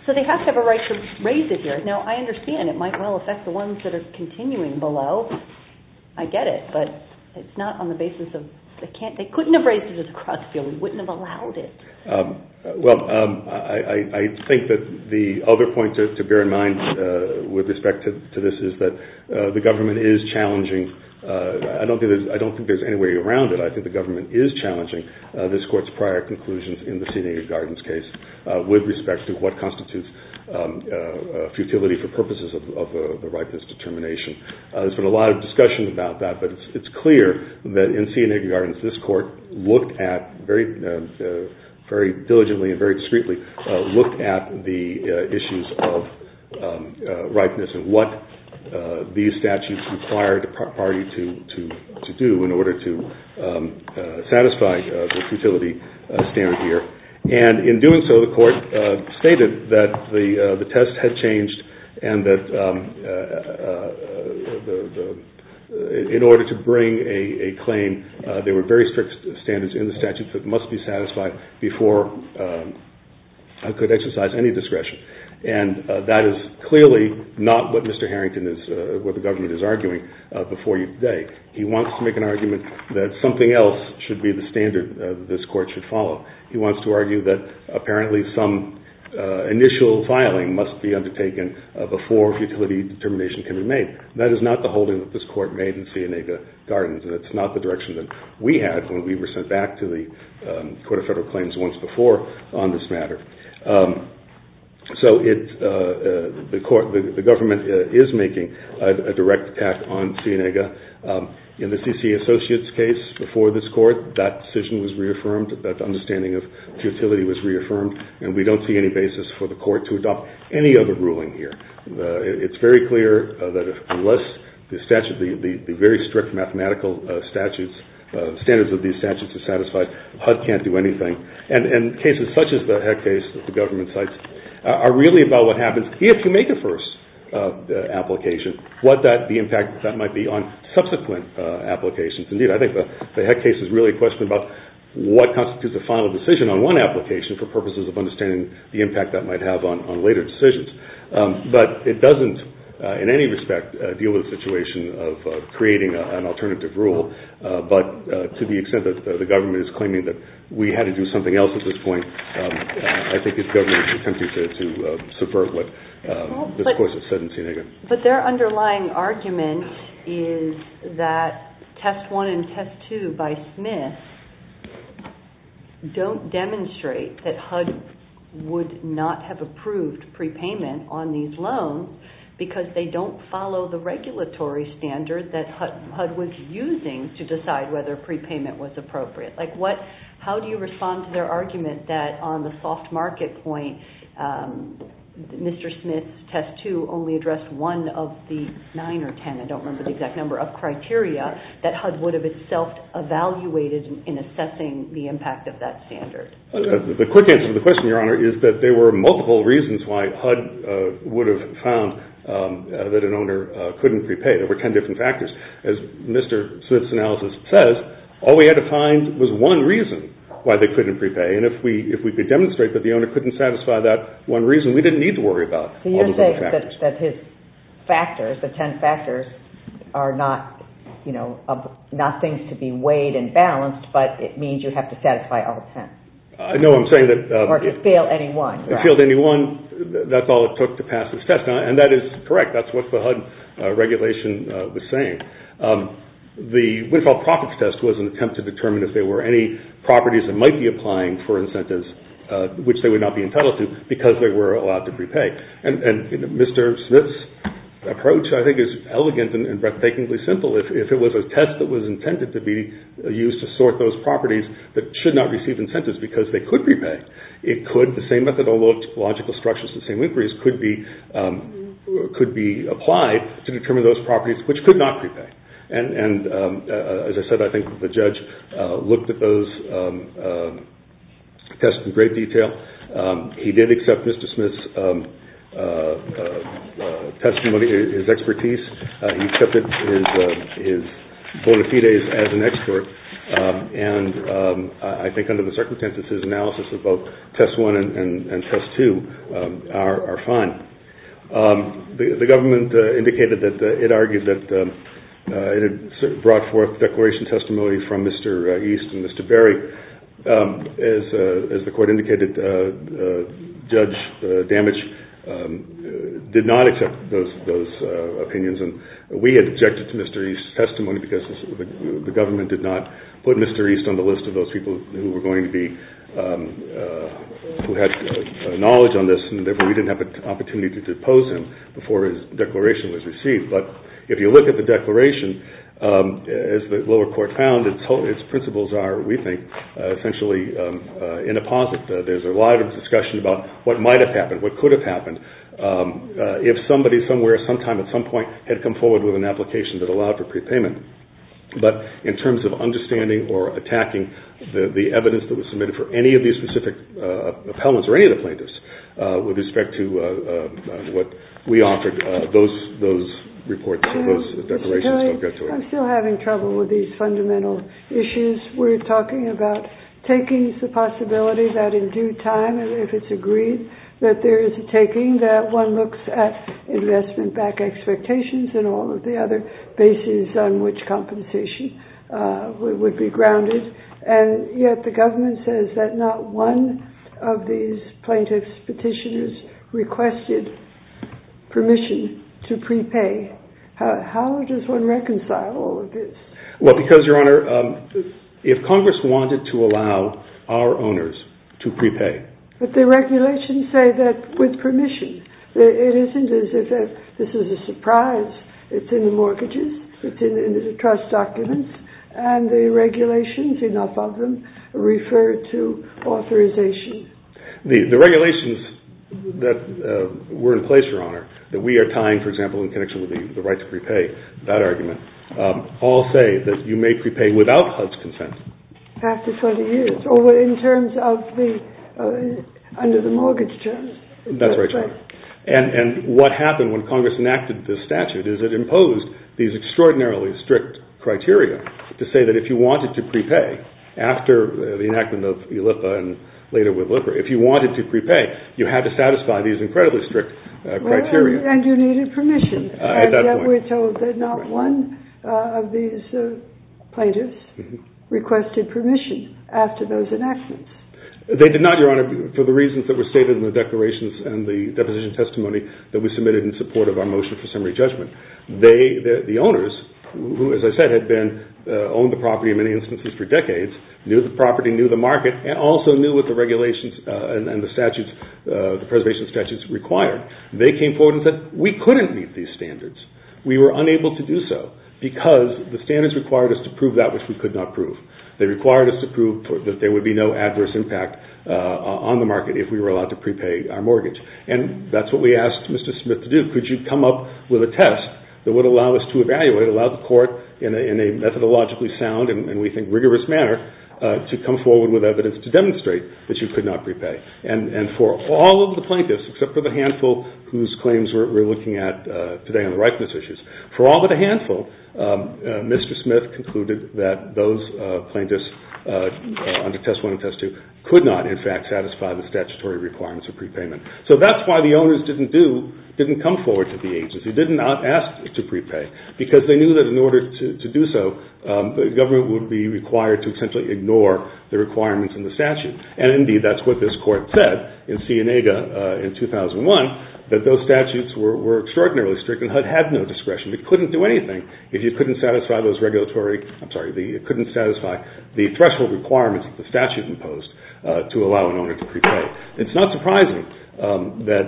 So they have to have a right to raise it here. Now, I understand it might well affect the ones that are continuing below. I get it, but it's not on the basis of they couldn't have raised it as a cross appeal. We wouldn't have allowed it. I think that the other point to bear in mind with respect to this is that the government is challenging. I don't think there's any way around it. I think the government is challenging this court's prior conclusions in the Cienega Gardens case with respect to what constitutes futility for purposes of the ripeness determination. There's been a lot of discussion about that, but it's clear that in Cienega Gardens, this court looked at very diligently and very discreetly looked at the issues of ripeness and what these statutes required the party to do in order to satisfy the futility standard here. And in doing so, the court stated that the test had changed and that in order to bring a claim, there were very strict standards in the statutes that must be satisfied before I could exercise any discretion. And that is clearly not what Mr. Harrington what the government is arguing before you today. He wants to make an argument that something else should be the standard this court should follow. He wants to argue that apparently some initial filing must be undertaken before futility determination can be made. That is not the holding that this court made in Cienega Gardens, and it's not the direction that we had when we were sent back to the Court of Federal Claims once before on this matter. So the government is making a direct attack on Cienega. In the CC Associates case before this court, that decision was reaffirmed, that understanding of futility was reaffirmed, and we don't see any basis for the court to adopt any other ruling here. It's very clear that unless the statute, the very strict mathematical standards of these statutes are satisfied, HUD can't do anything. And cases such as the Heck case that the government cites are really about what happens if you make a first application, the impact that might be on subsequent applications. Indeed, I think the Heck case is really a question about what constitutes a final decision on one application for purposes of understanding the impact that might have on later decisions. But it doesn't, in any respect, deal with the situation of creating an alternative rule. But to the extent that the government is claiming that we had to do something else at this point, I think the government is attempting to subvert what this court has said in Cienega. But their underlying argument is that Test 1 and Test 2 by Smith don't demonstrate that HUD would not have approved prepayment on these loans because they don't follow the regulatory standard that HUD was using to decide whether prepayment was appropriate. How do you respond to their argument that on the soft market point, Mr. Smith's Test 2 only addressed one of the 9 or 10, I don't remember the exact number, of criteria that HUD would have itself evaluated in assessing the impact of that standard? The quick answer to the question, Your Honor, is that there were multiple reasons why HUD would have found that an owner couldn't prepay. There were 10 different factors. As Mr. Smith's analysis says, all we had to find was one reason why they couldn't prepay. And if we could demonstrate that the owner couldn't satisfy that one reason, we didn't need to worry about all those other factors. So you're saying that his factors, the 10 factors, are not things to be weighed and balanced, but it means you have to satisfy all 10. No, I'm saying that... or to fail any one. If failed any one, that's all it took to pass this test. And that is correct. That's what the HUD regulation was saying. The windfall profits test was an attempt to determine if there were any properties that might be applying for incentives which they would not be entitled to because they were allowed to prepay. And Mr. Smith's approach, I think, is elegant and breathtakingly simple. If it was a test that was intended to be used to sort those properties that should not receive incentives because they could prepay, it could, the same methodological structures, the same inquiries could be applied to determine those properties which could not prepay. And as I said, I think the judge looked at those tests in great detail. He did accept Mr. Smith's testimony, his expertise. He accepted his bona fides as an expert. I think under the circumstances, his analysis of both Test 1 and Test 2 are fine. The government indicated that it argued that it had brought forth declaration testimony from Mr. East and Mr. Berry. As the court indicated, Judge Damage did not accept those opinions, and we had objected to Mr. East's testimony because the government did not put Mr. East on the list of those people who were going to be who had knowledge on this, and therefore we didn't have an opportunity to depose him before his declaration was received. But if you look at the declaration, as the lower court found, its principles are, we think, essentially inapposite. There's a lot of discussion about what might have happened, what could have happened, if somebody somewhere, sometime, at some point, had come forward with an application that allowed for prepayment. But in terms of understanding or attacking the evidence that was submitted for any of these specific appellants or any of the plaintiffs with respect to what we offered, those reports, those declarations don't get to it. I'm still having trouble with these fundamental issues. We're talking about taking the possibility that in due time, if it's agreed that there is a taking, that one looks at investment-backed expectations and all of the other bases on which compensation would be grounded. And yet the government says that not one of these plaintiffs' petitioners requested permission to prepay. How does one reconcile all of this? Well, because, Your Honor, if Congress wanted to allow our owners to prepay. But the regulations say that with permission. It isn't as if this is a surprise. It's in the mortgages. It's in the trust documents. And the regulations, enough of them, refer to authorization. The regulations that were in place, Your Honor, that we are tying, for example, in connection with the right to prepay, that argument, all say that you may prepay without HUD's consent. After 20 years, or in terms of the under the mortgage terms. That's right, Your Honor. And what happened when Congress enacted this statute is it imposed these extraordinarily strict criteria to say that if you wanted to prepay, after the enactment of ELIPA and later with LIPRA, if you wanted to prepay, you had to satisfy these incredibly strict criteria. And you needed permission. At that point. We're told that not one of these plaintiffs requested permission after those enactments. They did not, Your Honor, for the reasons that were stated in the declarations and the deposition testimony that we submitted in support of our motion for summary judgment. The owners, who, as I said, had owned the property in many instances for decades, knew the property, knew the market, and also knew what the regulations and the statutes, the preservation statutes required. They came forward and said, we couldn't meet these standards. We were unable to do so because the standards required us to prove that which we could not prove. They required us to prove that there would be no adverse impact on the market if we were allowed to prepay our mortgage. And that's what we asked Mr. Smith to do. Could you come up with a test that would allow us to evaluate, allow the court in a methodologically sound and we think rigorous manner to come forward with evidence to demonstrate that you could not prepay. And for all of the plaintiffs, except for the handful whose claims we're looking at today on the ripeness issues, for all but a handful, Mr. Smith concluded that those plaintiffs under Test 1 and Test 2 could not, in fact, satisfy the statutory requirements of prepayment. So that's why the owners didn't come forward to the agency, did not ask to prepay, because they knew that in order to do so, the government would be required to essentially ignore the requirements in the statute. And indeed, that's what this court said in Cienega in 2001, that those statutes were extraordinarily strict and HUD had no discretion. It couldn't do anything if you couldn't satisfy it couldn't satisfy the threshold requirements that the statute imposed to allow an owner to prepay. It's not surprising that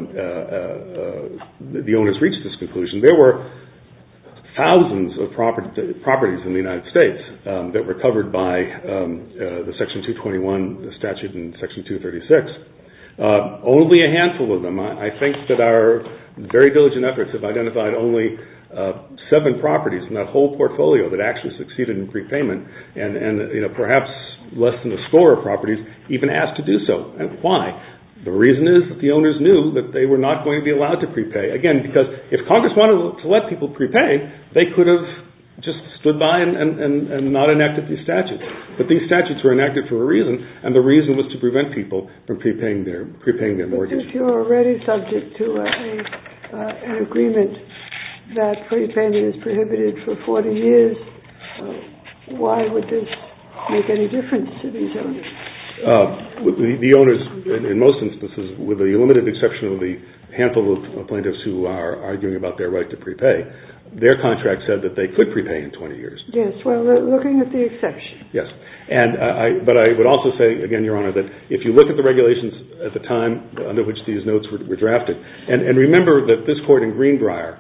the owners reached this conclusion. There were thousands of properties in the United States that were covered by the Section 221 statute and Section 236. Only a handful of them. I think that our very diligent efforts have identified only 7 properties in that whole portfolio that actually succeeded in prepayment, and perhaps less than a score of properties even asked to do so. And why? The reason is that the owners knew that they were not going to be allowed to prepay. Again, because if Congress wanted to let people prepay, they could have just stood by and not enacted these statutes. But these statutes were enacted for a reason, and the reason was to prevent people from prepaying their mortgage. But if you're already subject to an agreement that prepayment is prohibited for 40 years, why would this make any difference to these owners? The owners, in most instances, with the limited exception of the handful of plaintiffs who are arguing about their right to prepay, their contract said that they could prepay in 20 years. Yes, well, looking at the exception. Yes, but I would also say, again, Your Honor, that if you look at the regulations at the time under which these notes were drafted, and remember that this court in Greenbrier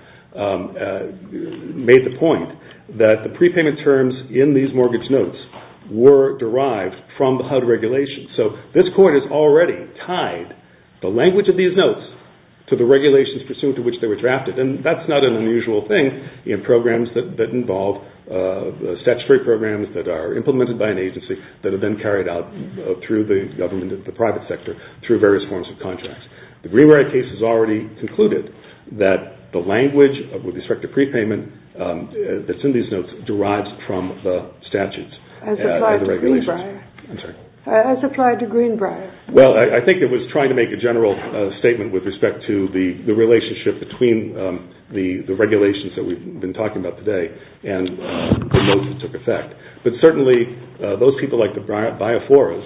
made the point that the prepayment terms in these mortgage notes were derived from the HUD regulations. So this court has already tied the language of these notes to the regulations pursuant to which they were drafted. And that's not an unusual thing in programs that involve statutory programs that are implemented by an agency that are then carried out through the government, the private sector, through various forms of contracts. The Greenbrier case has already concluded that the language with respect to prepayment that's in these notes derives from the statutes. As applied to Greenbrier. I'm sorry. As applied to Greenbrier. Well, I think it was trying to make a general statement with respect to the relationship between the regulations that we've been talking about today and the notes that took effect. But certainly those people like the Bioforas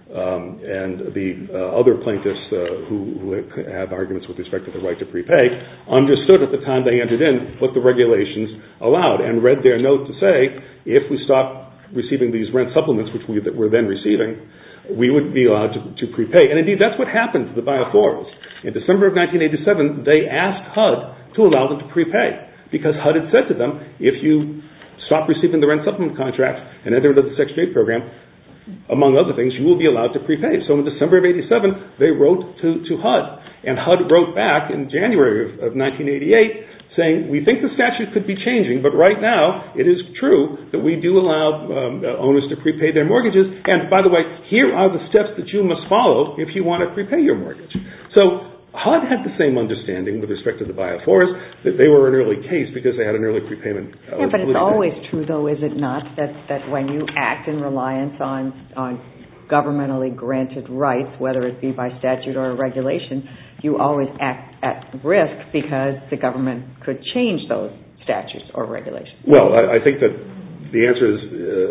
and the other plaintiffs who have arguments with respect to the right to prepay understood at the time they entered in what the regulations allowed and read their note to say, if we stop receiving these rent supplements, which we were then receiving, we would be allowed to prepay. And indeed, that's what happened to the Bioforas. In December of 1987, they asked HUD to allow them to prepay because HUD had said to them, if you stop receiving the rent supplement contracts and enter into the Section 8 program, among other things, you will be allowed to prepay. So in December of 87, they wrote to HUD, and HUD wrote back in January of 1988 saying, we think the statute could be changing, but right now it is true that we do allow owners to prepay their mortgages, and by the way, here are the steps that you must follow if you want to prepay your mortgage. So HUD had the same understanding with respect to the Bioforas, that they were an early case because they had an early prepayment. Yeah, but it's always true, though, is it not, that when you act in reliance on governmentally granted rights, whether it be by statute or a regulation, you always act at risk because the government could change those statutes or regulations. Well, I think that the answer is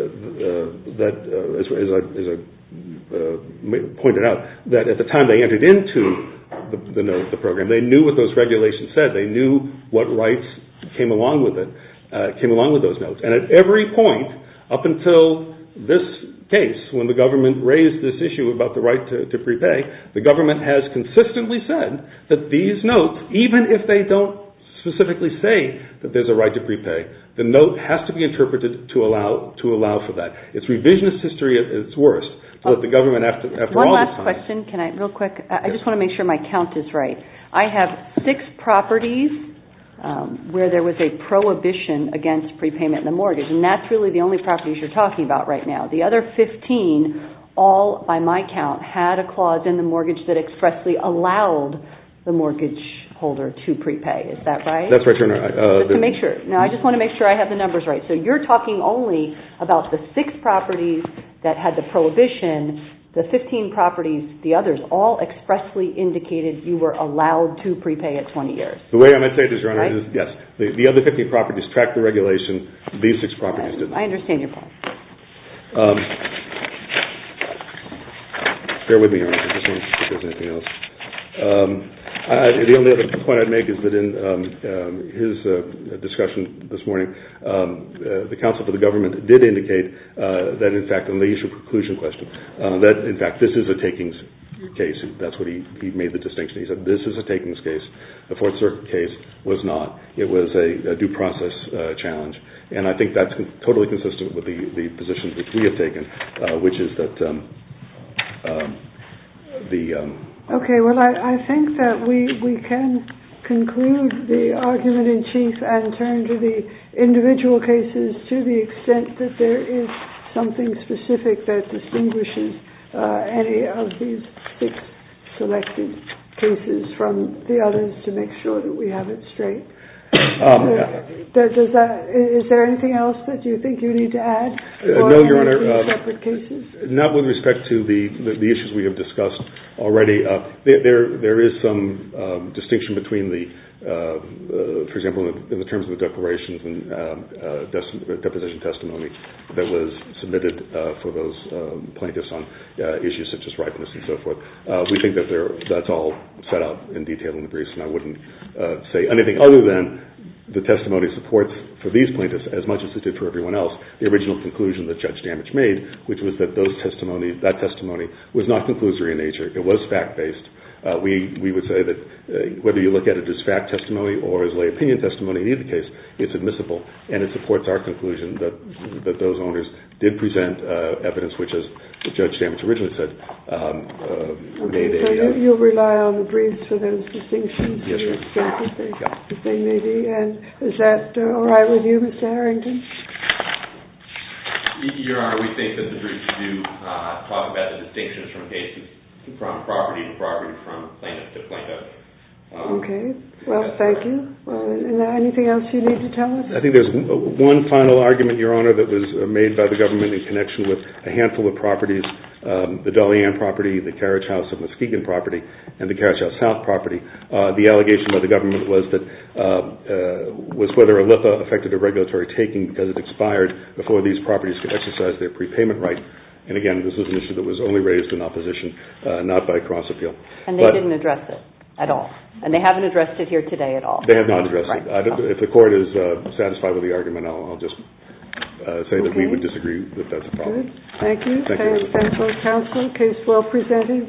that, as I pointed out, that at the time they entered into the program, they knew what those regulations said. They knew what rights came along with it, came along with those notes. And at every point, up until this case, when the government raised this issue about the right to prepay, the government has consistently said that these notes, even if they don't specifically say that there's a right to prepay, the note has to be interpreted to allow for that. It's revisionist history at its worst. But the government, after all this time... One last question, can I, real quick? I just want to make sure my count is right. I have 6 properties where there was a prohibition against prepayment in the mortgage, and that's really the only properties you're talking about right now. The other 15, all, by my count, had a clause in the mortgage that expressly allowed the mortgage holder to prepay. Is that right? That's right, Your Honor. Just to make sure. Now, I just want to make sure I have the numbers right. So you're talking only about the 6 properties that had the prohibition. The 15 properties, the others, all expressly indicated you were allowed to prepay at 20 years. The way I might say this, Your Honor, is yes. The other 15 properties tracked the regulation. These 6 properties didn't. I understand your point. Bear with me, Your Honor. I just want to see if there's anything else. The only other point I'd make is that in his discussion this morning, the counsel for the government did indicate that, in fact, on the issue preclusion question, that, in fact, this is a takings case. That's what he made the distinction. He said this is a takings case. The Fourth Circuit case was not. It was a due process challenge. And I think that's totally consistent with the position which we have taken, which is that Okay, well, I think that we can conclude the argument in chief and turn to the individual cases to the extent that there is something specific that distinguishes any of these 6 selected cases from the others to make sure that we have it straight. Is there anything else that you think you need to add? No, Your Honor. Separate cases? Not with respect to the issues we have discussed already. There is some distinction between for example, in the terms of the declarations and deposition testimony that was submitted for those plaintiffs on issues such as ripeness and so forth. We think that that's all set out in detail in the briefs, and I wouldn't say anything other than the testimony supports for these plaintiffs as much as it did for everyone else the original conclusion that Judge Damage made, which was that that testimony was not conclusory in nature. It was fact-based. We would say that whether you look at it as fact testimony or as lay opinion testimony, in either case, it's admissible, and it supports our conclusion that those owners did present evidence which, as Judge Damage originally said, made a... So you'll rely on the briefs for those distinctions? Yes, to the extent that they may be. And is that all right with you, Mr. Harrington? Your Honor, we think that the briefs do talk about the distinctions from cases from property to property, from plaintiff to plaintiff. Okay. Well, thank you. Well, and anything else you need to tell us? I think there's one final argument, Your Honor, that was made by the government in connection with a handful of properties, the Dolly Ann property, the Carriage House of Muskegon property, and the Carriage House South property. The allegation by the government was that was whether a LIPA affected a regulatory taking because it expired before these properties could exercise their prepayment right. And again, this was an issue that was only raised in opposition, not by cross appeal. And they didn't address it at all. And they haven't addressed it here today at all. They have not addressed it. If the court is satisfied with the argument, I'll just say that we would disagree that that's a problem. Good. Thank you. Thank you. Thank both counsel. Case well presented.